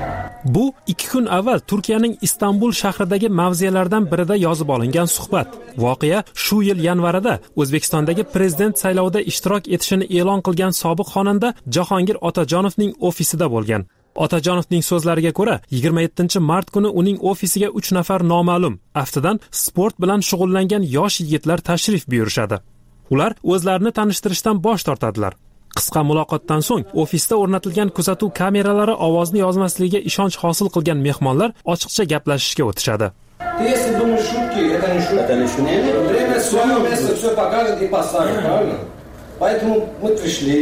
Bu ikki kun avval Turkiyaning Istanbul shahridagi mavzelardan birida yozib olingan suhbat. Voqea shu yil yanvarida O'zbekistondagi prezident saylovida ishtirok etishini e'lon qilgan sobiq xonanda Jahongir Otajonovning ofisida bo'lgan. Otajonovning so'zlariga ko'ra, yigirma yettinchi mart kuni uning ofisiga uch nafar noma'lum, aftidan sport bilan shug'ullangan yosh yigitlar tashrif buyurishadi. Ular o'zlarini tanishtirishdan bosh tortadilar. Qisqa muloqotdan so'ng ofisda o'rnatilgan kuzatuv kameralari ovozni yozmasligiga ishonch hosil qilgan mehmonlar ochiqcha gaplashishga o'tishadi. Если думаешь шутки, это не шутки. Это не шутки. Время свое место все покажет и поставит, правильно? Поэтому мы пришли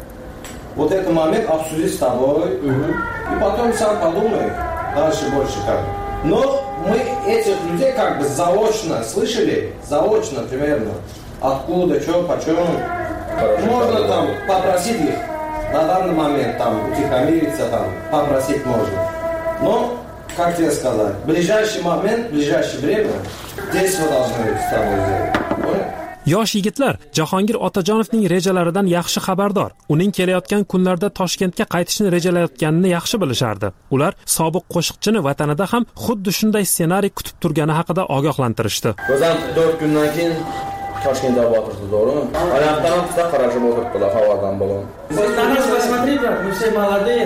вот этот момент обсудить с тобой, и потом сам подумай дальше больше как. Но мы этих людей как бы заочно слышали, заочно примерно, откуда, что, почем. Можно там попросить их на данный момент там утихомириться, там попросить можно. Но, как тебе сказать, в ближайший момент, в ближайшее время здесь вы должны с тобой сделать. Понял? Yosh yigitlar Jahongir Otajonovning rejalaridan yaxshi xabardor. Uning kelayotgan kunlarda Toshkentga qaytishni rejalayotganini yaxshi bilishardi. Ular sobiq qo'shiqchini vatanida ham xuddi shunday ssenariy kutib turgani haqida ogohlantirishdi. O'zim to'rt kundan keyin Toshkentda o'tirdi, to'g'rimi? Oyoqdan ham qisqa qarashib o'tiribdilar havodan bo'lib. На нас посмотри, брат, мы все молодые.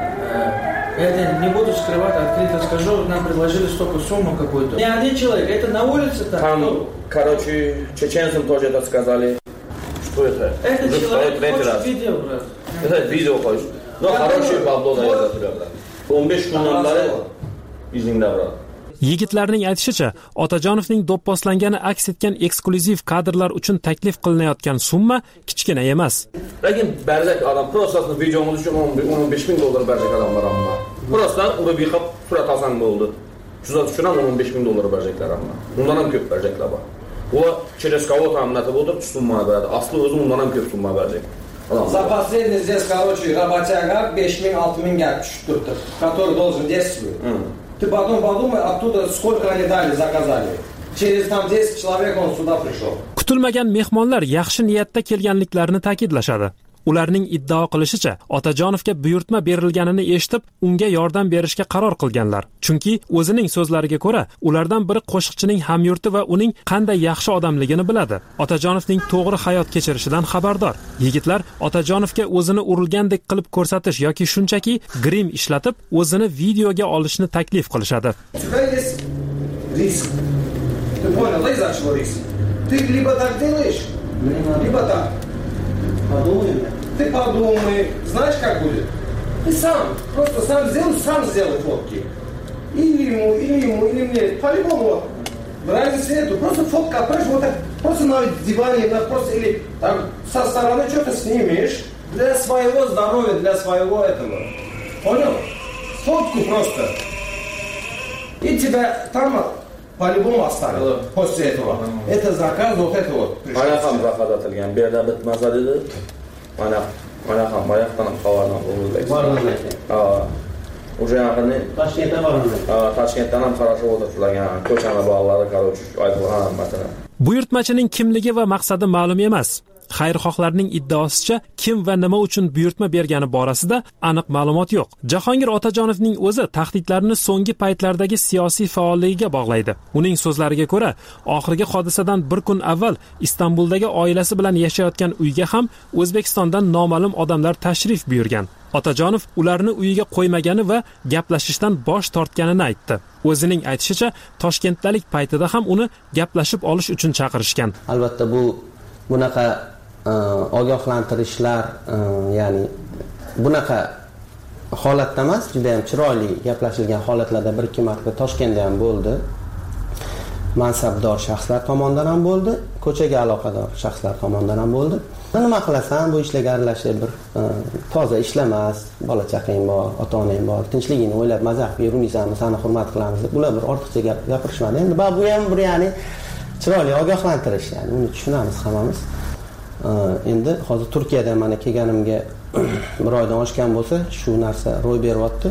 Это не буду скрывать, открыто скажу, нам предложили столько сумму какую-то. Не один человек, это на улице так. Там, короче, чеченцам тоже это сказали. Что это? Это человек хочет видео, брат. Это видео хочет. Но хороший бабло дает за тебя, брат. o'n besh kundan beri izningda, brат. Yigitlarning aytishicha, Otajonovning do'pposlangani aks etgan eksklyuziv kadrlar uchun taklif qilinayotgan summa kichkina emas. Lekin berzak odam prososni videomiz uchun o'n besh ming dollar berzak odamlar amma. Prososdan urib yiqib surat olsang bo'ldi. Tuzat uchun ham o'n besh ming dollar berzaklar amma. Undan ham ko'p berzaklar bor. Bu через кого-то ham natib o'tirib summa beradi. Asli o'zi undan ham ko'p summa berzak. За последний здесь, короче, работяга besh ming olti ming gap tushib turibdi, который должен действовать. Ты потом подумай, оттуда сколько они дали, заказали. Через там десять человек он сюда пришел. Kutilmagan mehmonlar yaxshi niyatda kelganliklarini ta'kidlashadi. Ularning iddao qilishicha, Otajonovga buyurtma berilganini eshitib, unga yordam berishga qaror qilganlar. Chunki o'zining so'zlariga ko'ra, ulardan biri qo'shiqchining hamyurti va uning qanday yaxshi odamligini biladi. Otajonovning to'g'ri hayot kechirishidan xabardor. Yigitlar Otajonovga o'zini urilgandek qilib ko'rsatish yoki shunchaki grim ishlatib, o'zini videoga olishni taklif qilishadi. Ты понял, да, из-за чего риск? Ты либо так делаешь, либо так. Подумай. Ты подумай, знаешь, как будет? Ты сам, просто сам сделай, сам сделай фотки. Или ему, или ему, или мне. По-любому, разницы нету. Просто фотка отправишь, вот так, просто на диване, на просто, или так, со стороны что-то снимешь. Для своего здоровья, для своего этого. Понял? Фотку просто. И тебя там... По-любому оставил после этого. Это заказ, вот это вот. Mana ham zakaz atilgan. Bu yerda bitmasa dedi. Mana mana ham boyaqdan ham xabardan bo'ldi. Ha. Уже yaqinni Toshkentdan borildi. Ha, Toshkentdan ham qarashib o'tirdilar. Ko'chani bog'lari, короче, aytilgan masalan. Buyurtmachining kimligi va maqsadi ma'lum emas. Xayrixohlarning iddaosicha kim va nima uchun buyurtma bergani borasida aniq ma'lumot yo'q. Jahongir Otajonovning o'zi tahdidlarni so'nggi paytlardagi siyosiy faolligiga bog'laydi. Uning so'zlariga ko'ra, oxirgi hodisadan bir kun avval Istanbuldagi oilasi bilan yashayotgan uyga ham O'zbekistondan noma'lum odamlar tashrif buyurgan. Otajonov ularni uyiga qo'ymagani va gaplashishdan bosh tortganini aytdi. O'zining aytishicha, Toshkentdalik paytida ham uni gaplashib olish uchun chaqirishgan. Albatta bu bunaqa ogohlantirishlar, ya'ni bunaqa holatda emas, juda ham chiroyli gaplashilgan holatlarda bir ikki marta Toshkentda ham bo'ldi. Mansabdor shaxslar tomonidan ham bo'ldi, ko'chaga aloqador shaxslar tomonidan ham bo'ldi. Nima qilasan, bu ishlarga aralashib bir toza ishlamas, bola chaqang bor, ota-onang bor, tinchligingni o'ylab mazah qilib yurmaysanmi, seni hurmat qilamiz deb ular bir ortiqcha gapirishmadi. Endi bu ham bir ya'ni chiroyli ogohlantirish, ya'ni uni tushunamiz hammamiz. Endi hozir Turkiyada mana kelganimga bir oydan oshgan bo'lsa, shu narsa ro'y beryapti.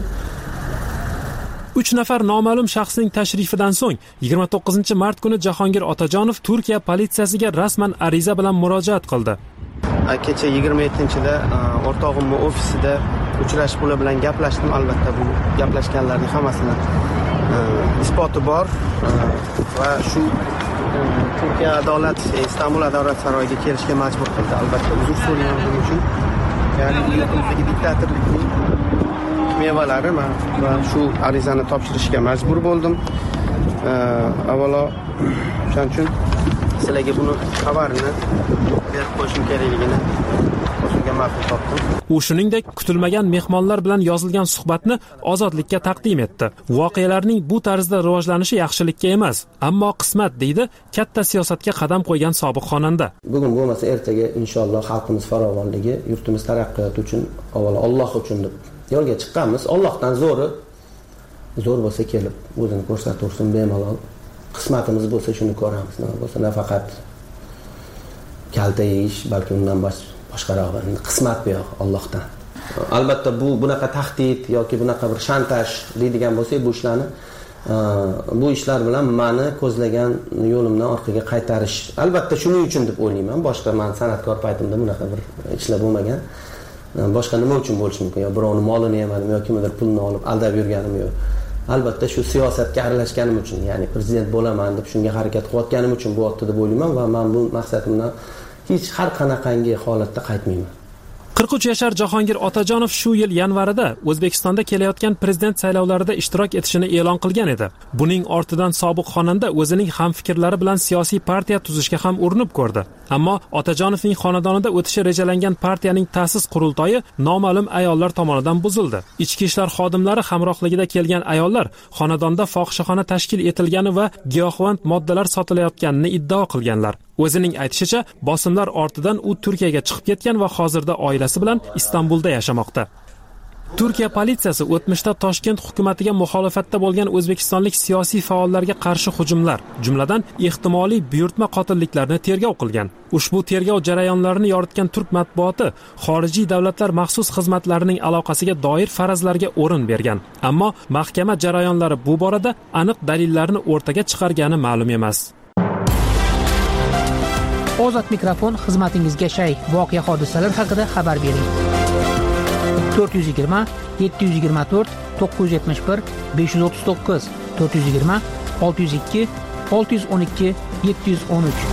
uch nafar noma'lum shaxsning tashrifidan so'ng yigirma to'qqizinchi mart kuni Jahongir Otajonov Turkiya politsiyasiga rasman ariza bilan murojaat qildi. Kecha yigirma yettinchida o'rtog'imning ofisida uchrashib ular bilan gaplashdim. Albatta bu gaplashganlarning hammasini isboti bor va shu Turkiya adolat Istanbul adolat saroyiga kelishga majbur qildi. Albatta uzr so'rayman buning uchun. Ya'ni yurtimizdagi diktatorlikning mevalari men va shu arizani topshirishga majbur bo'ldim. Avvalo shuning uchun sizlarga buni xabarini berib qo'yishim kerakligini o'zimga ma'qul topdim. U shuningdek kutilmagan mehmonlar bilan yozilgan suhbatni ozodlikka taqdim etdi. Voqealarning bu tarzda rivojlanishi yaxshilikka emas, ammo qismat deydi katta siyosatga qadam qo'ygan sobiq xonanda. Bugun bo'lmasa ertaga inshaalloh xalqimiz farovonligi, yurtimiz taraqqiyoti uchun avvalo Alloh uchun deb yo'lga chiqqanmiz. Allohdan zo'ri zo'r bo'lsa kelib o'zini ko'rsataversin bemalol. Qismatimiz bo'lsa shuni ko'ramiz. Nima bo'lsa nafaqat kalta yeyish, balki undan boshqaroq qismat bu yo'q Allohdan. Albatta bu bunaqa tahdid yoki bunaqa bir shantaj deydigan bo'lsak, bu ishlarni bu ishlar bilan meni ko'zlagan yo'limdan orqaga qaytarish. Albatta shuning uchun deb o'ylayman. Boshqa men san'atkor paytimda bunaqa bir ishlar bo'lmagan. Boshqa nima uchun bo'lishi mumkin? Yo birovning molini yemadim yoki kimdir pulni olib aldab yurganim yo'q. Albatta shu siyosatga aralashganim uchun, ya'ni prezident bo'laman deb shunga harakat qilayotganim uchun bu yerda deb o'ylayman va men bu maqsadimdan hech har qanaqangi holatda qaytmayman. qirq uch yashar Jahongir Otajonov shu yil yanvarida O'zbekistonda kelayotgan prezident saylovlarida ishtirok etishini e'lon qilgan edi. Buning ortidan sobiq xonanda o'zining hamfikrlari bilan siyosiy partiya tuzishga ham urinib ko'rdi. Ammo Otajonovning xonadonida o'tishi rejalangan partiyaning ta'sis qurultoyi noma'lum ayollar tomonidan buzildi. Ichki ishlar xodimlari hamrohligida kelgan ayollar xonadonda fohishaxona tashkil etilgani va giyohvand moddalar sotilayotganini iddao qilganlar. O'zining aytishicha, bosimlar ortidan u Turkiyaga chiqib ketgan va hozirda oilasi bilan Istanbulda yashamoqda. Turkiya politsiyasi o'tmishda Toshkent hukumatiga muxolifatda bo'lgan o'zbekistonlik siyosiy faollarga qarshi hujumlar, jumladan ehtimoliy buyurtma qotilliklarni tergov qilgan. Ushbu tergov jarayonlarini yoritgan turk matbuoti xorijiy davlatlar maxsus xizmatlarining aloqasiga doir farazlarga o'rin bergan. Ammo mahkama jarayonlari bu borada aniq dalillarni o'rtaga chiqargani ma'lum emas. Ozod mikrofon xizmatingizga shay. Voqea hodisalar haqida xabar bering. to'rt yuz yigirma yetti yuz yigirma to'rt to'qqiz yuz yetmish bir besh yuz o'ttiz to'qqiz to'rt yuz yigirma olti yuz ikki olti yuz o'n ikki yetti yuz o'n uch.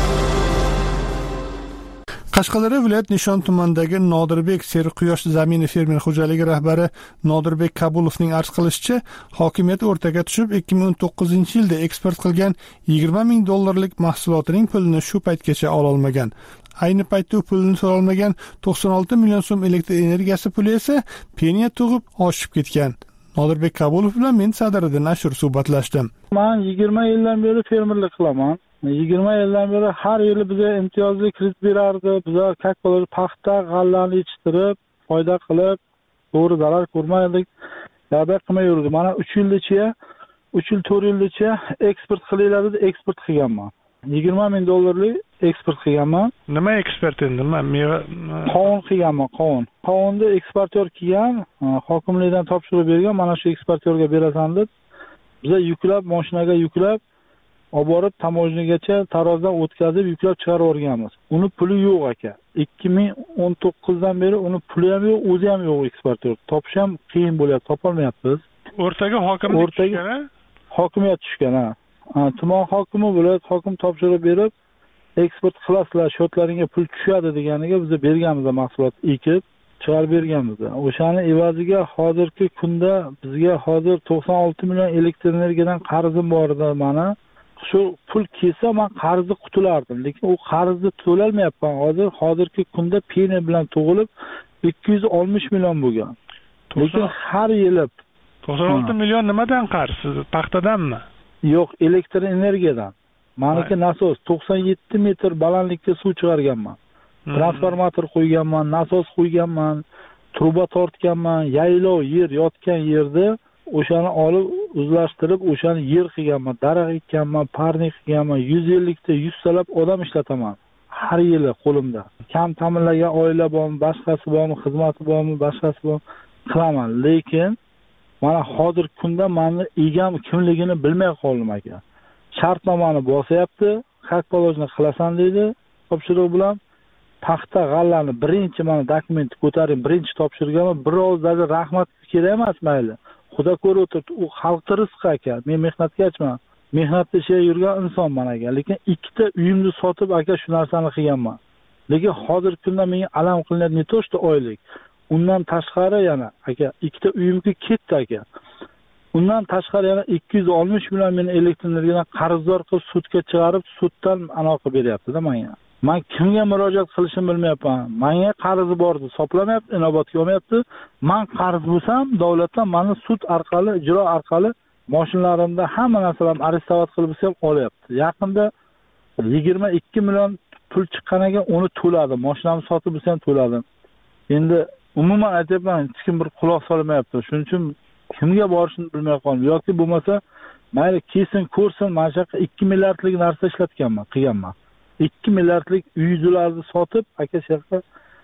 Qashqadaryo viloyat Nishon tumanidagi Nodirbek Serquyosh zamini fermer xo'jaligi rahbari Nodirbek Kabulovning arz qilishicha, hokimiyat o'rtaga tushib ikki ming o'n to'qqizinchi yilda eksport qilgan yigirma ming dollarlik mahsulotining pulini shu paytgacha ola olmagan. Ayni paytda u pulni to'la olmagan to'qson olti million so'm elektr energiyasi puli esa peniya tug'ib oshib ketgan. Nodirbek Kabulov bilan men Sadiriddin Ashur suhbatlashdim. Men yigirma yildan beri fermerlik qilaman. yigirma yildan beri har yili bizga imtiyozli kredit berardi. Bizlar kakbalar paxta, g'allani yetishtirib, foyda qilib, to'g'ri zarar ko'rmaydik. Yardak qilmay yurdi. Mana uch yilgacha, uch yil to'rt yilgacha eksport qilinglar deb eksport qilganman. yigirma ming dollarlik eksport qilganman. Nima eksport endi? Nima meva qovun qilganman, qovun. Qovunni eksportyor kelgan, hokimlikdan topshiriq bergan, mana shu eksportyorga berasan deb biza yuklab, mashinaga yuklab olib borib tamojnigacha tarozdan o'tkazib yuklab chiqarib o'rganmiz. Uni puli yo'q aka. ikki ming o'n to'qqizdan beri uni puli ham yo'q, o'zi ham yo'q eksportyor. Topish ham qiyin bo'lyapti, topolmayapmiz. O'rtaga hokimlik tushgan, hokimiyat tushgan, ha. Tuman hokimi viloyat hokim topshiriq berib, eksport qilasizlar, shotlaringga pul tushadi deganiga biz berganmiz mahsulot ekib, chiqarib berganmiz. O'shani evaziga hozirgi kunda bizga hozir to'qson olti million elektr energiyadan qarzim bor edi mana. Shu pul kelsa men qarzni qutulardim, lekin u qarzni to'lolmayapman. Hozir hozirgi kunda peni bilan tug'ilib ikki yuz oltmish million bo'lgan. Lekin har yili to'qson olti million nimadan qarz? Paxtadanmi? Yo'q, elektr energiyadan. Meniki nasos to'qson yetti metr balandlikka suv chiqarganman. Transformator qo'yganman, nasos qo'yganman, truba tortganman, yaylov yer yotgan yerda o'shani olib o'zlashtirib, o'shani yer qilganman, daraxt ekkanman, parnik qilganman, yuz ellik ta yuz salab odam ishlataman. Har yili qo'limda. Kam ta'minlagan oila bormi, boshqasi bormi, xizmati bormi, boshqasi bormi qilaman. Lekin mana hozir kunda meni egam kimligini bilmay qoldim aka. Shartnomani bosyapti, haq polojni qilasan deydi, topshiriq bilan paxta g'allani birinchi mana dokumentni ko'tarib, birinchi topshirganman, bir og'izdan rahmat kerak emas mayli. Xudo ko'rib o'tiribdi, u xalqning rizqi aka. Men mehnatkachman. Mehnatda ishga yurgan insonman aka, lekin ikkita uyimni sotib aka shu narsani qilganman. Lekin hozirgi kunda menga alam qilinadi ne to что oylik. Undan tashqari yana aka ikkita uyimga ketdi aka. Undan tashqari yana ikki yuz oltmish million meni elektr energiyadan qarzdor qilib sudga chiqarib, suddan aloqa beryapti-da menga. Men kimga murojaat qilishimni bilmayapman. Menga qarzi bor edi, soplamayapti, inobatga olmayapti. Men qarz bo'lsam, davlatdan meni sud orqali, ijro orqali mashinalarimda hamma narsalarimni arestovat qilib ham olyapti. Yaqinda yigirma ikki million pul chiqqaniga uni to'ladim. Mashinamni sotib bo'lsa ham to'ladim. Endi umuman aytyapman, hech kim bir quloq solmayapti. Shuning uchun kimga borishni bilmay qoldim. Yoki bo'lmasa, mayli kelsin, ko'rsin, mana shu ikki milliardlik narsa ishlatganman, qilganman. ikki milliardlik uylarni sotib, aka shaqqa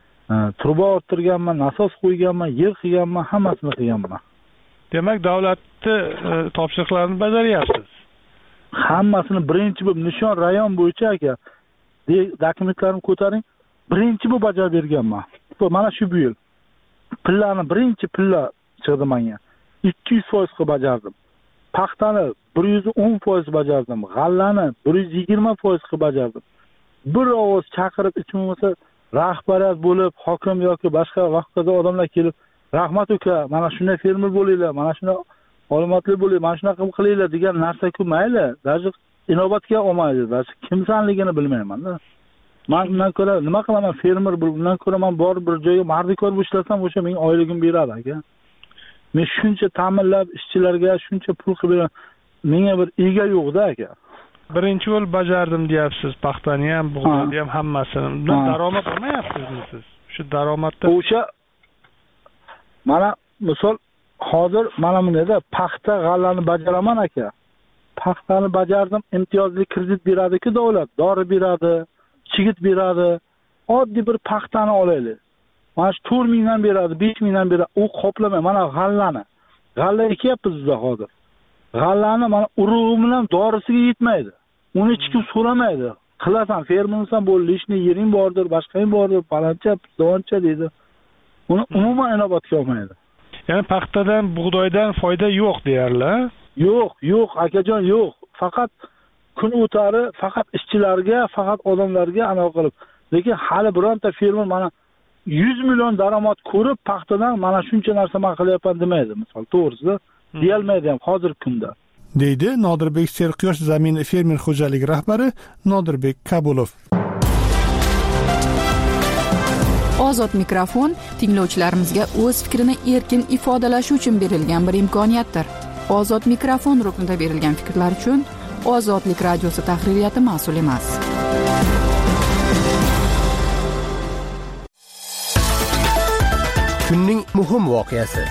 truba orttirganman, nasos qo'yganman, yer qilganman, hammasini qilganman. Demak, davlatni topshiriqlarini bajaryapsiz. Hammasini birinchi bo'lib Nishon rayon bo'yicha aka dokumentlarni ko'taring, birinchi bo'lib bajarib berganman. Mana shu bu yil pillani birinchi pilla chiqdi menga. ikki yuz foiz qilib bajardim. Paxtani bir yuz o'n foiz bajardim. G'allani bir yuz yigirma foiz qilib bajardim. Bir ovoz chaqirib hech bo'lmasa rahbariyat bo'lib, hokim yoki boshqa vaqtda odamlar kelib, rahmat uka, mana shunday fermer bo'linglar, mana shunday ma'lumotli bo'ling, mana shunaqa qilinglar degan narsa-ku mayli, даже inobatga olmaydi, даже kimsanligini bilmayman-da. Men undan ko'ra nima qilaman, fermer bundan ko'ra men bor bir joyga mardikor bo'lib ishlasam, o'sha menga oyligim beradi aka. Men shuncha ta'minlab ishchilarga shuncha pul qilib beraman. Menga bir ega yo'q-da aka. Birinchi yo'l bajardim deyapsiz, paxtani ham, bug'doyni ham hammasini. Bundan daromad olmayapsizmi siz? Shu daromadda o'sha mana misol hozir mana bunday paxta g'allani bajaraman aka. Paxtani bajardim, imtiyozli kredit beradi-ku davlat, dori beradi, chigit beradi. Oddiy bir paxtani olaylik. Mana shu to'rt mingdan beradi, besh mingdan beradi. U qoplamay mana g'allani. G'alla ekyapmiz bizda hozir. G'allani mana urug'i bilan dorisiga yetmaydi. Uni hech kim so'ramaydi. Qilasan, fermersan bo'ldi, ishni yering bordir, boshqang bordir, palancha, davoncha deydi. Uni umuman inobatga olmaydi. Ya'ni paxtadan, bug'doydan foyda yo'q deyarli. Yo'q, yo'q, akajon yo'q. Faqat kun o'tari, faqat ishchilarga, faqat odamlarga anaqa qilib. Lekin hali bironta fermer mana yuz million daromad ko'rib paxtadan mana shuncha narsa men qilyapman demaydi, misol to'g'risi. Deyolmaydi ham hozirgi kunda. Deydi Nodirbek Serquyosh zamin fermer xo'jaligi rahbari Nodirbek Kabulov. Ozod mikrofon tinglovchilarimizga o'z fikrini erkin ifodalashi uchun berilgan bir imkoniyatdir. Ozod mikrofon ruknida berilgan fikrlar uchun Ozodlik radiosi tahririyati mas'ul emas. Kunning muhim voqeasi.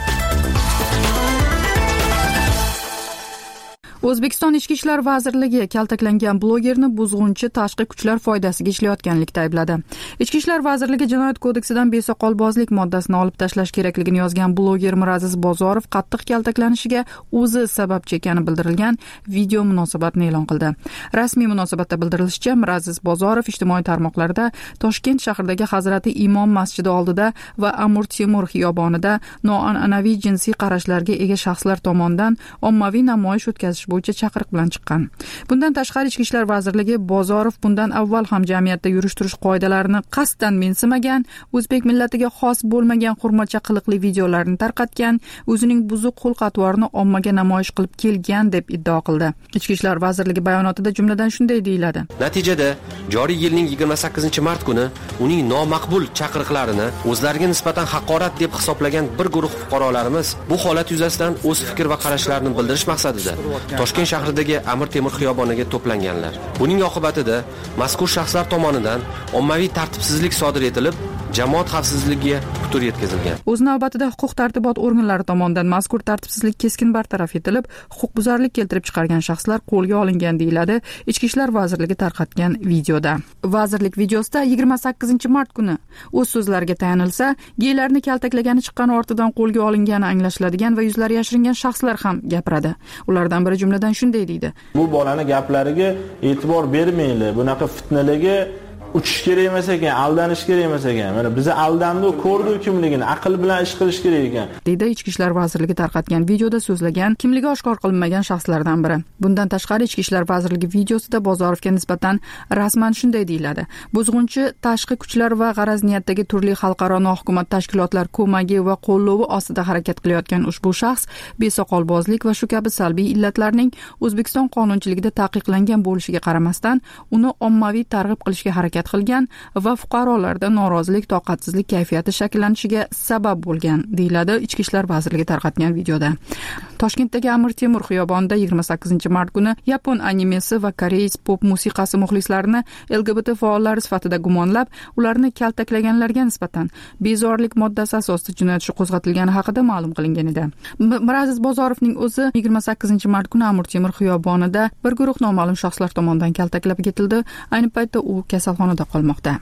O'zbekiston Ichki ishlar vazirligi kaltaklangan blogerni buzg'unchi tashqi kuchlar foydasiga ishlayotganlikda aybladi. Ichki ishlar vazirligi Jinoyat kodeksidan besoqolbozlik moddasini olib tashlash kerakligini yozgan bloger Miraziz Bozorov qattiq kaltaklanishiga o'zi sababchi ekani bildirilgan video munosabatni e'lon qildi. Rasmiy munosabatda bildirilishicha, Miraziz Bozorov ijtimoiy tarmoqlarda Toshkent shahridagi Hazrati Imom masjidi oldida va Amir Temur xiyobonida noan'anaviy jinsiy qarashlarga ega shaxslar tomonidan ommaviy namoyish o'tkazish bo'yicha chaqiriq bilan chiqqan. Bundan tashqari Ichki ishlar vazirligi Bozorov bundan avval ham jamiyatda yurish-turish qoidalarini qasddan mensimagan, o'zbek millatiga xos bo'lmagan hurmatcha qiliqli videolarni tarqatgan, o'zining buzuq xulq-atvorini ommaga namoyish qilib kelgan deb iddao qildi. Ichki ishlar vazirligi bayonotida jumladan shunday deyiladi. Natijada joriy yilning yigirma sakkizinchi mart kuni uning nomaqbul chaqiriqlarini o'zlariga nisbatan haqorat deb hisoblagan bir guruh fuqarolarimiz bu holat yuzasidan o'z fikr va qarashlarini bildirish maqsadida Toshkent shahridagi Amir Temur xiyoboniga to'planganlar. Buning oqibatida mazkur shaxslar tomonidan ommaviy tartibsizlik sodir etilib, jamoat xavfsizligiga putur yetkazilgan. O'z navbatida huquq-tartibot organlari tomonidan mazkur tartibsizlik keskin bartaraf etilib, huquqbuzarlik keltirib chiqargan shaxslar qo'lga olingan deyiladi Ichki ishlar vazirligi tarqatgan videoda. Vazirlik videosida yigirma sakkizinchi mart kuni o'z so'zlariga tayanilsa, geylarni kaltaklagani chiqqan ortidan qo'lga olingani anglashiladigan va yuzlari yashiringan shaxslar ham gapiradi. Ulardan biri jumladan shunday deydi. Bu bolani gaplariga e'tibor bermaylik. Bunaqa fitnalarga uchish kerak emas ekan, aldanish kerak emas ekan. Mana bizni aldamdi, ko'rdi kimligini, aql bilan ish qilish kerak ekan. Deydi Ichki ishlar vazirligi tarqatgan videoda so'zlagan, kimligi oshkor qilinmagan shaxslardan biri. Bundan tashqari Ichki ishlar vazirligi videosida Bozorovga nisbatan rasman shunday deyiladi. Buzg'unchi tashqi kuchlar va g'araz niyatdagi turli xalqaro nohukumat tashkilotlar ko'magi va qo'llovi ostida harakat qilayotgan ushbu shaxs besoqolbozlik va shu kabi salbiy illatlarning O'zbekiston qonunchiligida taqiqlangan bo'lishiga qaramasdan, uni ommaviy targ'ib qilishga harakat qilgan va fuqarolarda norozilik, toqatsizlik kayfiyati shakllanishiga sabab bo'lgan, deyiladi Ichki ishlar vazirligi tarqatgan videoda. Toshkentdagi Amir Temur xiyobonida yigirma sakkizinchi mart kuni yapon animesi va koreys pop musiqasi muxlislarini L G B T faollari sifatida gumonlab, ularni kaltaklaganlarga nisbatan bezorilik moddasi asosida jinoyat ishi qo'zg'atilgani haqida ma'lum qilingan edi. Miraziz Bozorovning o'zi yigirma sakkizinchi mart kuni Amir Temur xiyobonida bir guruh noma'lum shaxslar tomonidan kaltaklab ketildi. Ayni paytda u kasalxonada qolmoqda.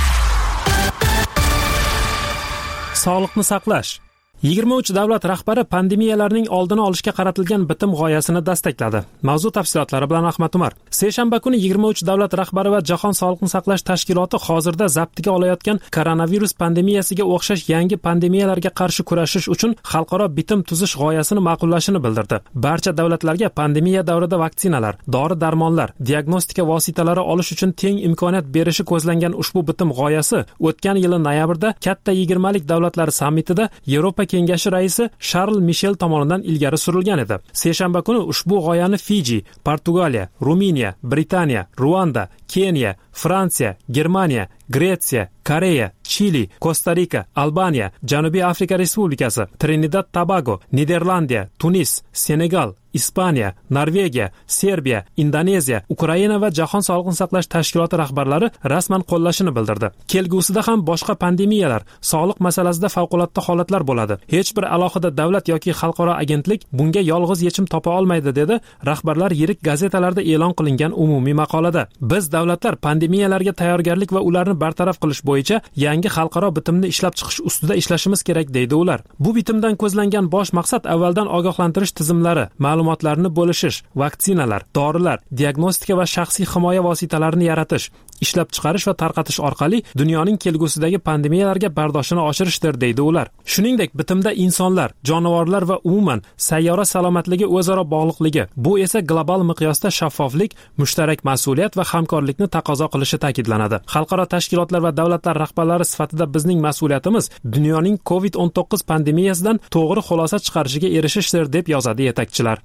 Sog'liqni saqlash. yigirma uch davlat rahbari pandemiyalarning oldini olishga qaratilgan bitim g'oyasini dastakladi. Mavzu tafsilotlari bilan Ahmad Umar. Seshanba kuni yigirma uch davlat rahbari va Jahon sog'liqni saqlash tashkiloti hozirda zaptiga olayotgan koronavirus pandemiyasiga o'xshash yangi pandemiyalarga qarshi kurashish uchun xalqaro bitim tuzish g'oyasini ma'qullashini bildirdi. Barcha davlatlarga pandemiya davrida vaksinalar, dori-darmonlar, diagnostika vositalari olish uchun teng imkoniyat berishi ko'zlangan ushbu bitim g'oyasi o'tgan yili noyabrda katta yigirmalik davlatlar sammitida Yevropa Kengashi raisi Charles Michel tomonidan ilgari surilgan edi. Seshanba kuni ushbu g'oyani Fiji, Portugaliya, Ruminiya, Britaniya, Ruanda, Keniya, Fransiya, Germaniya, Gretsiya, Koreya, Chili, Kosta-Rika, Albaniya, Janubiy Afrika Respublikasi, Trinidad Tobago, Niderlandiya, Tunis, Senegal, Ispaniya, Norvegiya, Serbiya, Indoneziya, Ukraina va Jahon sog'liqni saqlash tashkiloti rahbarlari rasman qo'llashini bildirdi. Kelgusida ham boshqa pandemiyalar, sog'liq masalasida favqulodda holatlar bo'ladi. Hech bir alohida davlat yoki xalqaro agentlik bunga yolg'iz yechim topa olmaydi, dedi rahbarlar yirik gazetalarda e'lon qilingan umumiy maqolada. Biz davlatlar pandemiyalarga tayyorgarlik va ularni bartaraf qilish bo'yicha yangi xalqaro bitimni ishlab chiqish ustida ishlashimiz kerak, deydi ular. Bu bitimdan ko'zlangan bosh maqsad avvaldan ogohlantirish tizimlari, ma'lumotlarni bo'lishish, vaksinalar, dorilar, diagnostika va shaxsiy himoya vositalarini yaratish, ishlab chiqarish va tarqatish orqali dunyoning kelgusidagi pandemiyalarga bardoshini oshirishdir, deydi ular. Shuningdek, bitimda insonlar, jonivorlar va umuman sayyora salomatligi o'zaro bog'liqligi, bu esa global miqyosda shaffoflik, mushtarak mas'uliyat va hamkorlikni taqozo qilishi ta'kidlanadi. Xalqaro tashkilotlar va davlatlar rahbarlari sifatida bizning mas'uliyatimiz dunyoning covid o'n to'qqiz pandemiyasidan to'g'ri xulosa chiqarishiga erishishdir, deb yozadi yetakchilar.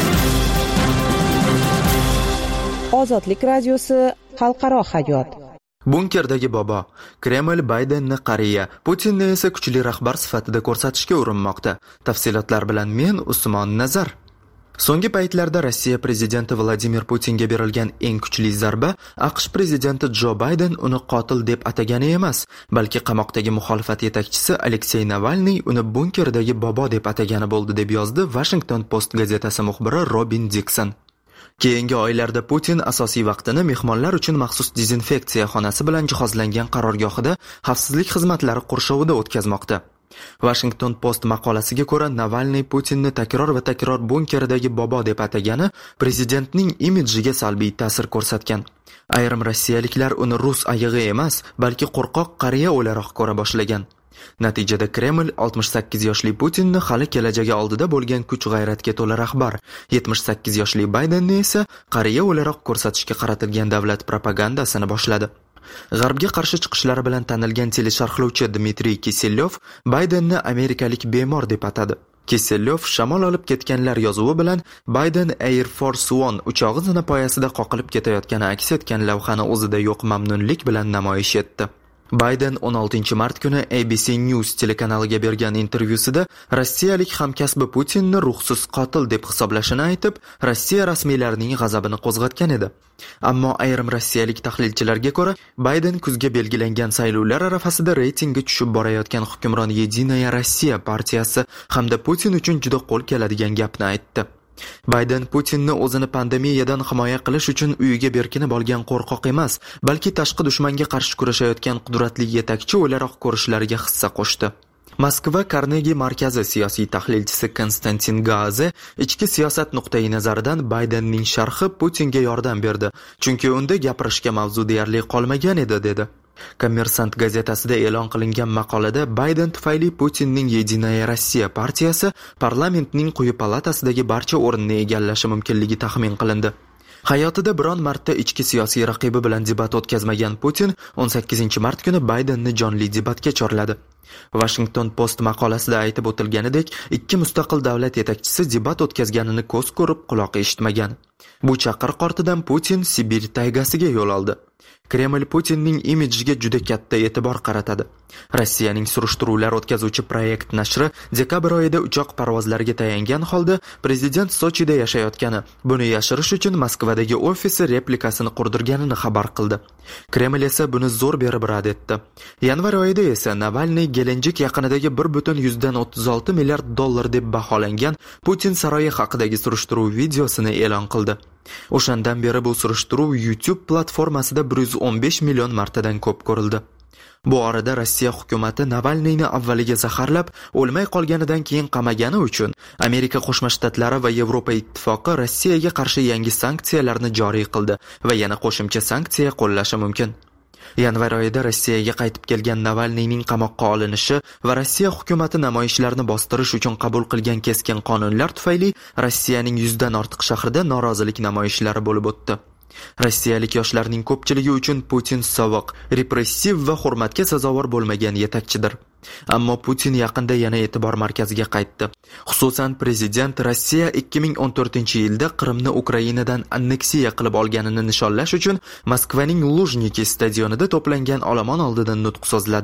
Ozodlik radiosi xalqaro hayot. Bunkerdagi bobo Kreml Baydenni qariya, Putinni esa kuchli rahbar sifatida ko'rsatishga urinmoqda. Tafsilotlar bilan men Usmon Nazar. So'nggi paytlarda Rossiya prezidenti Vladimir Putinga berilgan eng kuchli zarba AQSh prezidenti Jo Bayden uni qotil deb atagani emas, balki qamoqdagi muxolifat yetakchisi Aleksey Navalniy uni bunkerdagi bobo deb atagani bo'ldi, deb yozdi Washington Post gazetasi muxbiri Robin Dixon. Keyingi oylarda Putin asosiy vaqtini mehmonlar uchun maxsus dezinfeksiya xonasi bilan jihozlangan qarorgohida xavfsizlik xizmatlari qurshovida o'tkazmoqda. Washington Post maqolasiga ko'ra, Navalniy Putinni takror va takror bunkerdagi bobo deb atagani prezidentning imidjiga salbiy ta'sir ko'rsatgan. Ayrim rossiyaliklar uni rus ayig'i emas, balki qo'rqoq qariya o'laroq ko'ra boshlagan. Natijada Kreml oltmish sakkiz yoshli Putinni hali kelajagi oldida bo'lgan kuch-g'ayratga to'la rahbar, yetmish sakkiz yoshli Baydenni esa qariya o'laroq ko'rsatishga qaratilgan davlat propagandasini boshladi. G'arbga qarshi chiqishlari bilan tanilgan telesharhlovchi Dmitriy Kiselyov Baydenni amerikalik bemor deb atadi. Kiselyov shamol olib ketganlar yozuvi bilan Bayden Air Force One uchog'i zinapoyasida qoqilib ketayotgani aks etgan lavhani o'zida yo'q mamnunlik bilan namoyish etdi. Bayden o'n oltinchi mart kuni A B C News telekanaliga bergan intervyusida rossiyalik hamkasbi Putinni ruhsiz qotil deb hisoblashini aytib, Rossiya rasmiylarining g'azabini qo'zg'atgan edi. Ammo ayrim rossiyalik tahlilchilarga ko'ra, Bayden kuzga belgilangan saylovlar arafasida reytingi tushib borayotgan hukmron Yedinaya Rossiya partiyasi hamda Putin uchun juda qo'l keladigan gapni aytdi. Bayden Putinni o'zini pandemiyadan himoya qilish uchun uyiga berkinib olgan qo'rqoq emas, balki tashqi dushmanga qarshi kurashayotgan qudratli yetakchi o'laroq ko'rishlariga hissa qo'shdi. Moskva Carnegie markazi siyosiy tahlilchisi Konstantin Gaze ichki siyosat nuqtai nazaridan Baydenning sharhi Putinga yordam berdi, chunki unda gapirishga mavzu deyarli qolmagan edi, dedi. Kommersant gazetasida e'lon qilingan maqolada Bayden tufayli Putinning Yedinaya Rossiya partiyasi parlamentning quyi palatasidagi barcha o'rinni egallashi mumkinligi taxmin qilindi. Hayotida biron marta ichki siyosiy raqibi bilan debat o'tkazmagan Putin o'n sakkizinchi mart kuni Baydenni jonli debatga chorladi. Washington Post maqolasida aytib o'tilganidek, ikki mustaqil davlat yetakchisi debat o'tkazganini ko'z ko'rib, quloq eshitmagan. Bu chaqiriq ortidan Putin Sibir taygasiga yo'l oldi. Kreml Putinning imidjiga juda katta e'tibor qaratadi. Rossiyaning surishtiruvlar o'tkazuvchi proyekt nashri dekabr oyida uchoq parvozlariga tayangan holda prezident Sochida yashayotgani, buni yashirish uchun Moskvadagi ofisi replikasini qurdirganini xabar qildi. Kreml esa buni zo'r berib rad etdi. Yanvar oyida esa Navalniy Gelenjik yaqinidagi bir butun yuzdan o'ttiz olti milliard dollar deb baholangan Putin saroyi haqidagi surishtiruv videosini e'lon qildi. O'shandan beri bu surishtiruv YouTube platformasida bir yuz o'n besh million martadan ko'p ko'rildi. Bu orada Rossiya hukumati Navalniyni avvaliga zaharlab, o'lmay qolganidan keyin qamagani uchun Amerika Qo'shma Shtatlari va Yevropa Ittifoqi Rossiyaga qarshi yangi sanksiyalarni joriy qildi va yana qo'shimcha sanksiya qo'llashi mumkin. Yanvar oyida Rossiyaga qaytib kelgan Navalniyning qamoqqa olinishi va Rossiya hukumati namoyishlarni bostirish uchun qabul qilgan keskin qonunlar tufayli Rossiyaning yuzdan ortiq shahrida norozilik namoyishlari bo'lib o'tdi. Rossiyalik yoshlarning ko'pchiligi uchun Putin sovuq, repressiv va hurmatga sazovor bo'lmagan yetakchidir. Ammo Putin yaqinda yana e'tibor markaziga qaytdi. Xususan, prezident Rossiya ikki ming o'n to'rtinchi yilda Qrimni Ukrainadan anneksiya qilib olganini nishonlash uchun Moskvaning Lujniki stadionida to'plangan olomon oldida nutq so'zladi.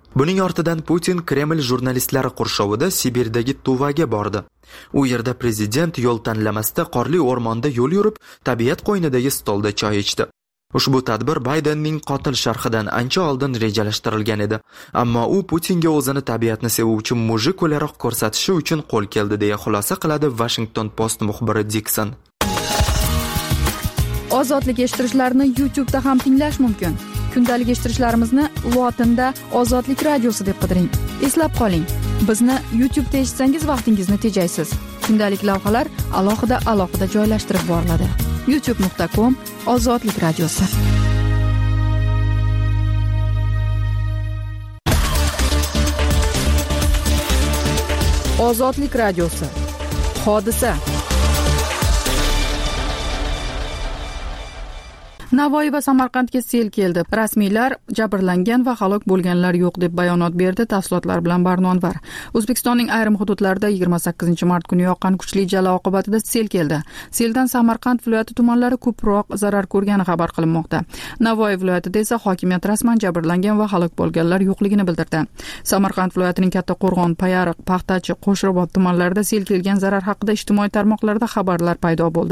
Buning ortidan Putin Kreml jurnalistlari qurshovida Sibirdagi Tuvaga bordi. U yerda prezident yo'l tanlamasida qorli o'rmonda yo'l yurib, tabiat qo'ynidagi stolda choy ichdi. Ushbu tadbir Baydenning qotil sharhidan ancha oldin rejalashtirilgan edi, ammo u Putinga o'zini tabiatni sevuvchi mujik o'laroq ko'rsatishi uchun qo'l keldi deya xulosa qiladi Washington Post muxbiri Dixon. Ozodlik eshittirishlarni YouTube da ham tinglash mumkin. Kundalik eshittirishlarimizni lotinda Ozodlik radiosi deb qidiring. Eslab qoling, bizni YouTube da eshitsangiz vaqtingizni tejaysiz. Kundalik lavhalar alohida alohida joylashtirib boriladi. youtube nuqta com Ozodlik radiosi. Ozodlik radiosi. Hodisa. Navoiy va Samarqandga sel keldi. Rasmiylar jabrlangan va halok bo'lganlar yo'q deb bayonot berdi. Tafsilotlar bilan Barnonvar. O'zbekistonning ayrim hududlarida yigirma sakkizinchi mart kuni yoqqan kuchli jala oqibatida sel keldi. Seldan Samarqand viloyati tumanlari ko'proq zarar ko'rgani xabar qilinmoqda. Navoiy viloyatida esa hokimiyat rasman jabrlangan va halok bo'lganlar yo'qligini bildirdi. Samarqand viloyatining Kattaqo'rg'on, Payariq, Paxtachi, Qo'shrobod tumanlarida sel kelgan zarar haqida ijtimoiy tarmoqlarda xabarlar paydo bo'ldi.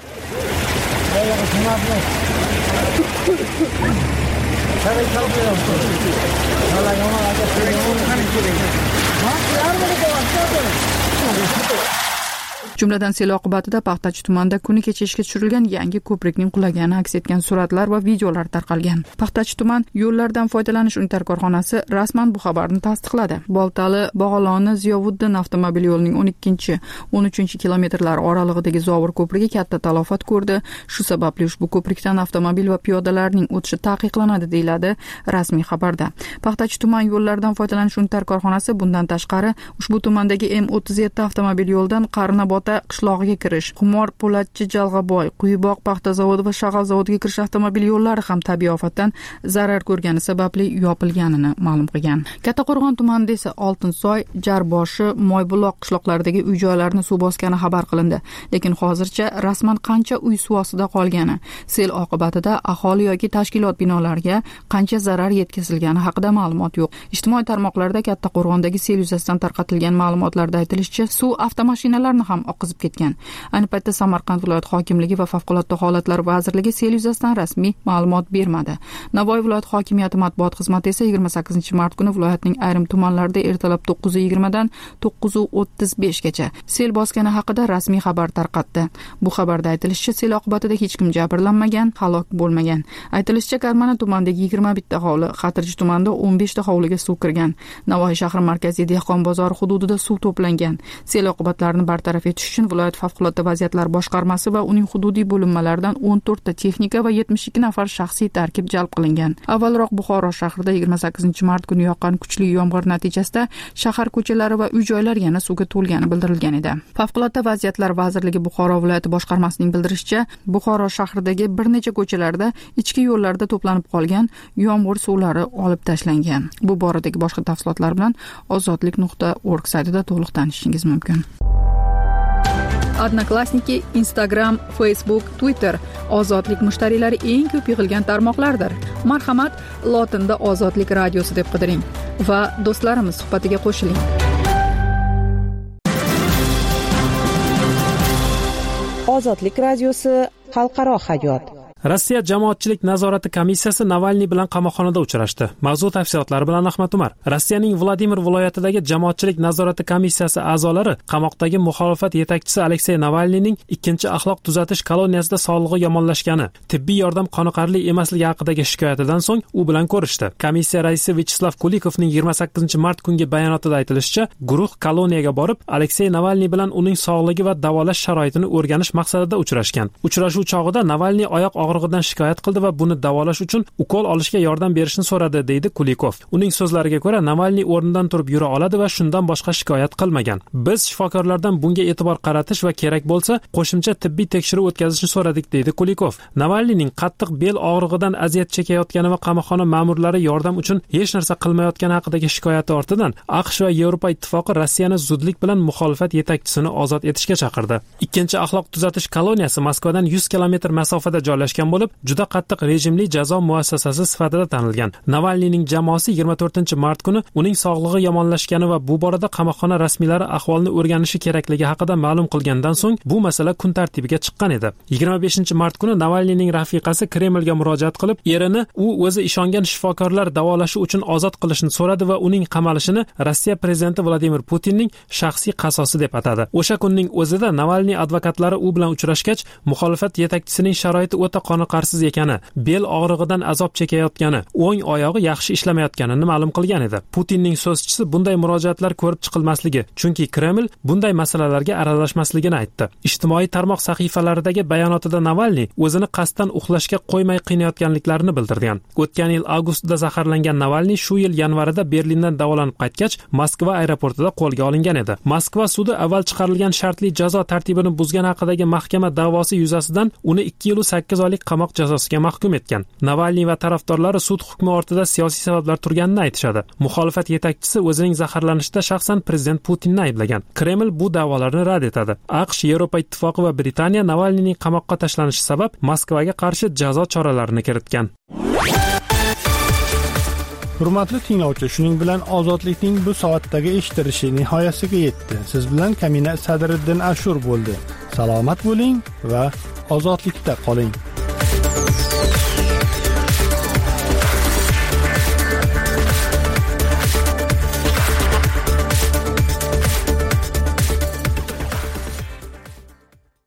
Jumladan sel oqibatida Paxtachi tumanida kuni kecha ishga tushirilgan yangi ko'prikning qulagani aks etgan suratlar va videolar tarqalgan. Paxtachi tuman yo'llardan foydalanish unitar korxonasi rasman bu xabarni tasdiqladi. Boltali Bog'oloni Ziyovuddin avtomobil yo'lining o'n ikkinchi o'n uchinchi kilometrlar oralig'idagi Zovur ko'prigi katta talafot ko'rdi. Shu sababli ushbu ko'prikdan avtomobil va piyodalarning o'tishi taqiqlanadi deyiladi rasmiy xabarda. Paxtachi tuman yo'llardan foydalanish unitar korxonasi bundan tashqari ushbu tumandagi M o'ttiz yetti avtomobil yo'ldan Qarnabot qishlog'iga kirish, Qumor, Po'latchi, Jalg'aboy, Quyiboq paxta zavodi va Shag'al zavodiga kirish avtomobil yo'llari ham tabiiy ofatdan zarar ko'rgani sababli yopilganini ma'lum qilgan. Kattaqo'rg'on tumanida esa Oltinsoy, Jarboshi, Moybuloq qishloqlaridagi uy-joylarni suv bosgani xabar qilindi, lekin hozircha rasman qancha uy suv ostida qolgani, sel oqibatida aholi yoki tashkilot binolariga qancha zarar yetkazilgani haqida ma'lumot yo'q. Ijtimoiy tarmoqlarda Kattaqo'rg'ondagi sel yuzasidan tarqatilgan ma'lumotlarda aytilishicha, suv avtomashinalarni ham oqizib ketgan. Ayni paytda Samarqand viloyat hokimligi va favqulodda holatlar vazirligi sel yuzasidan rasmiy ma'lumot bermadi. Navoiy viloyat hokimiyati matbuot xizmati esa yigirma sakkizinchi mart kuni viloyatning ayrim tumanlarida ertalab to'qqiz yigirma dan to'qqiz o'ttiz besh gacha sel bosgani haqida rasmiy xabar tarqatdi. Bu xabarda aytilishicha, sel oqibatida hech kim jabrlanmagan, halok bo'lmagan. Aytilishicha, Karmana tumanidagi yigirma bitta hovli, Xatirchi tumanida o'n besh ta hovliga suv kirgan. Navoiy shahri markaziy dehqon bozori hududida suv to'plangan. Sel oqibatlarini bartaraf etish uchun viloyat favqulodda vaziyatlar boshqarmasi va uning hududiy bo'linmalaridan o'n to'rtta texnika va yetmish ikki nafar shaxsiy tarkib jalb qilingan. Avvalroq Buxoro shahrida yigirma sakkizinchi mart kuni yoqqan kuchli yomg'ir natijasida shahar ko'chalari va uy-joylar yana suvga to'lgani bildirilgan edi. Favqulodda vaziyatlar vazirligi Buxoro viloyati boshqarmasining bildirishicha, Buxoro shahridagi bir necha ko'chalarda ichki yo'llarda to'planib qolgan yomg'ir suvlari olib tashlangan. Bu boradagi boshqa tafsilotlar bilan ozodlik nuqta org saytida to'liq tanishishingiz mumkin. Odnoklassniki, Instagram, Facebook, Twitter ozodlik mushtariylari eng ko'p yig'ilgan tarmoqlardir. Marhamat, lotinda Ozodlik radiosi deb qidiring va do'stlarimiz suhbatiga qo'shiling. Ozodlik radiosi xalqaro hayot. Rossiya jamoatchilik nazorati komissiyasi Navalniy bilan qamoqxonada uchrashdi. Mavzu tafsilotlari bilan Ahmad Umar. Rossiyaning Vladimir viloyatidagi jamoatchilik nazorati komissiyasi a'zolari qamoqdagi muxolifat yetakchisi Aleksey Navalniyning ikkinchi axloq tuzatish koloniyasida sog'lig'i yomonlashgani, tibbiy yordam qoniqarli emasligi haqidagi shikoyatidan so'ng u bilan ko'rishdi. Komissiya raisi Vyacheslav Kulikovning yigirma sakkizinchi mart kungi bayonotida aytilishicha, guruh koloniyaga borib, Aleksey Navalniy bilan uning sog'ligi va davolash sharoitini o'rganish maqsadida uchrashgan. Uchrashuv chog'ida Navalniy oyoq og'rig'idan shikoyat qildi va buni davolash uchun ukol olishga yordam berishni so'radi, deydi Kulikov. Uning so'zlariga ko'ra, Navalniy o'rnidan turib yura oladi va shundan boshqa shikoyat qilmagan. Biz shifokorlardan bunga e'tibor qaratish va kerak bo'lsa, qo'shimcha tibbiy tekshiruv o'tkazishni so'radik, deydi Kulikov. Navalniyning qattiq bel og'rig'idan aziyat chekayotgani va qamoqxona ma'murlari yordam uchun hech narsa qilmayotgani haqidagi shikoyati ortidan AQSh va Yevropa ittifoqi Rossiyani zudlik bilan muxolifat yetakchisini ozod etishga chaqirdi. Ikkinchi axloq tuzatish koloniyasi Moskvadan yuz kilometr masofada joylashgan erishgan bo'lib, juda qattiq rejimli jazo muassasasi sifatida tanilgan. Navalniyning jamoasi yigirma to'rtinchi mart kuni uning sog'lig'i yomonlashgani va bu borada qamoqxona rasmiylari ahvolni o'rganishi kerakligi haqida ma'lum qilgandan so'ng bu masala kun tartibiga chiqqan edi. yigirma beshinchi mart kuni Navalniyning rafiqasi Kremlga murojaat qilib, erini u o'zi ishongan shifokorlar davolashi uchun ozod qilishni so'radi va uning qamalishini Rossiya prezidenti Vladimir Putinning shaxsiy qasosi deb atadi. O'sha kunning o'zida Navalniy advokatlari u bilan uchrashgach, muxolifat yetakchisining sharoiti o'ta qoniqarsiz ekani, bel og'rig'idan azob chekayotgani, o'ng oyog'i yaxshi ishlamayotganini ma'lum qilgan edi. Putinning so'zchisi bunday murojaatlar ko'rib chiqilmasligi, chunki Kreml bunday masalalarga aralashmasligini aytdi. Ijtimoiy tarmoq sahifalaridagi bayonotida Navalniy o'zini qasddan uxlashga qo'ymay qiynayotganliklarini bildirgan. O'tgan yil avgustda zaharlangan Navalniy shu yil yanvarida Berlindan davolanib qaytgach, Moskva aeroportida qo'lga olingan edi. Moskva sudi avval chiqarilgan shartli jazo tartibini buzgan haqidagi mahkama da'vosi yuzasidan uni ikki yil sakkiz oylik qamoq jazosiga mahkum etgan. Navalniy va tarafdorlari sud hukmi ortida siyosiy sabablar turganini aytishadi. Muxolifat yetakchisi o'zining zaharlanishida shaxsan prezident Putinni ayblagan. Kreml bu da'volarni rad etadi. AQSh, Yevropa Ittifoqi va Britaniya Navalniyning qamoqqa tashlanishi sabab Moskvaga qarshi jazo choralarini kiritgan. Hurmatli tinglovchi, shuning bilan ozodlikning bu soatdagi eshittirishi nihoyasiga yetdi. Siz bilan Kamina Sadriddin Ashur bo'ldi. Salomat bo'ling va ozodlikda qoling.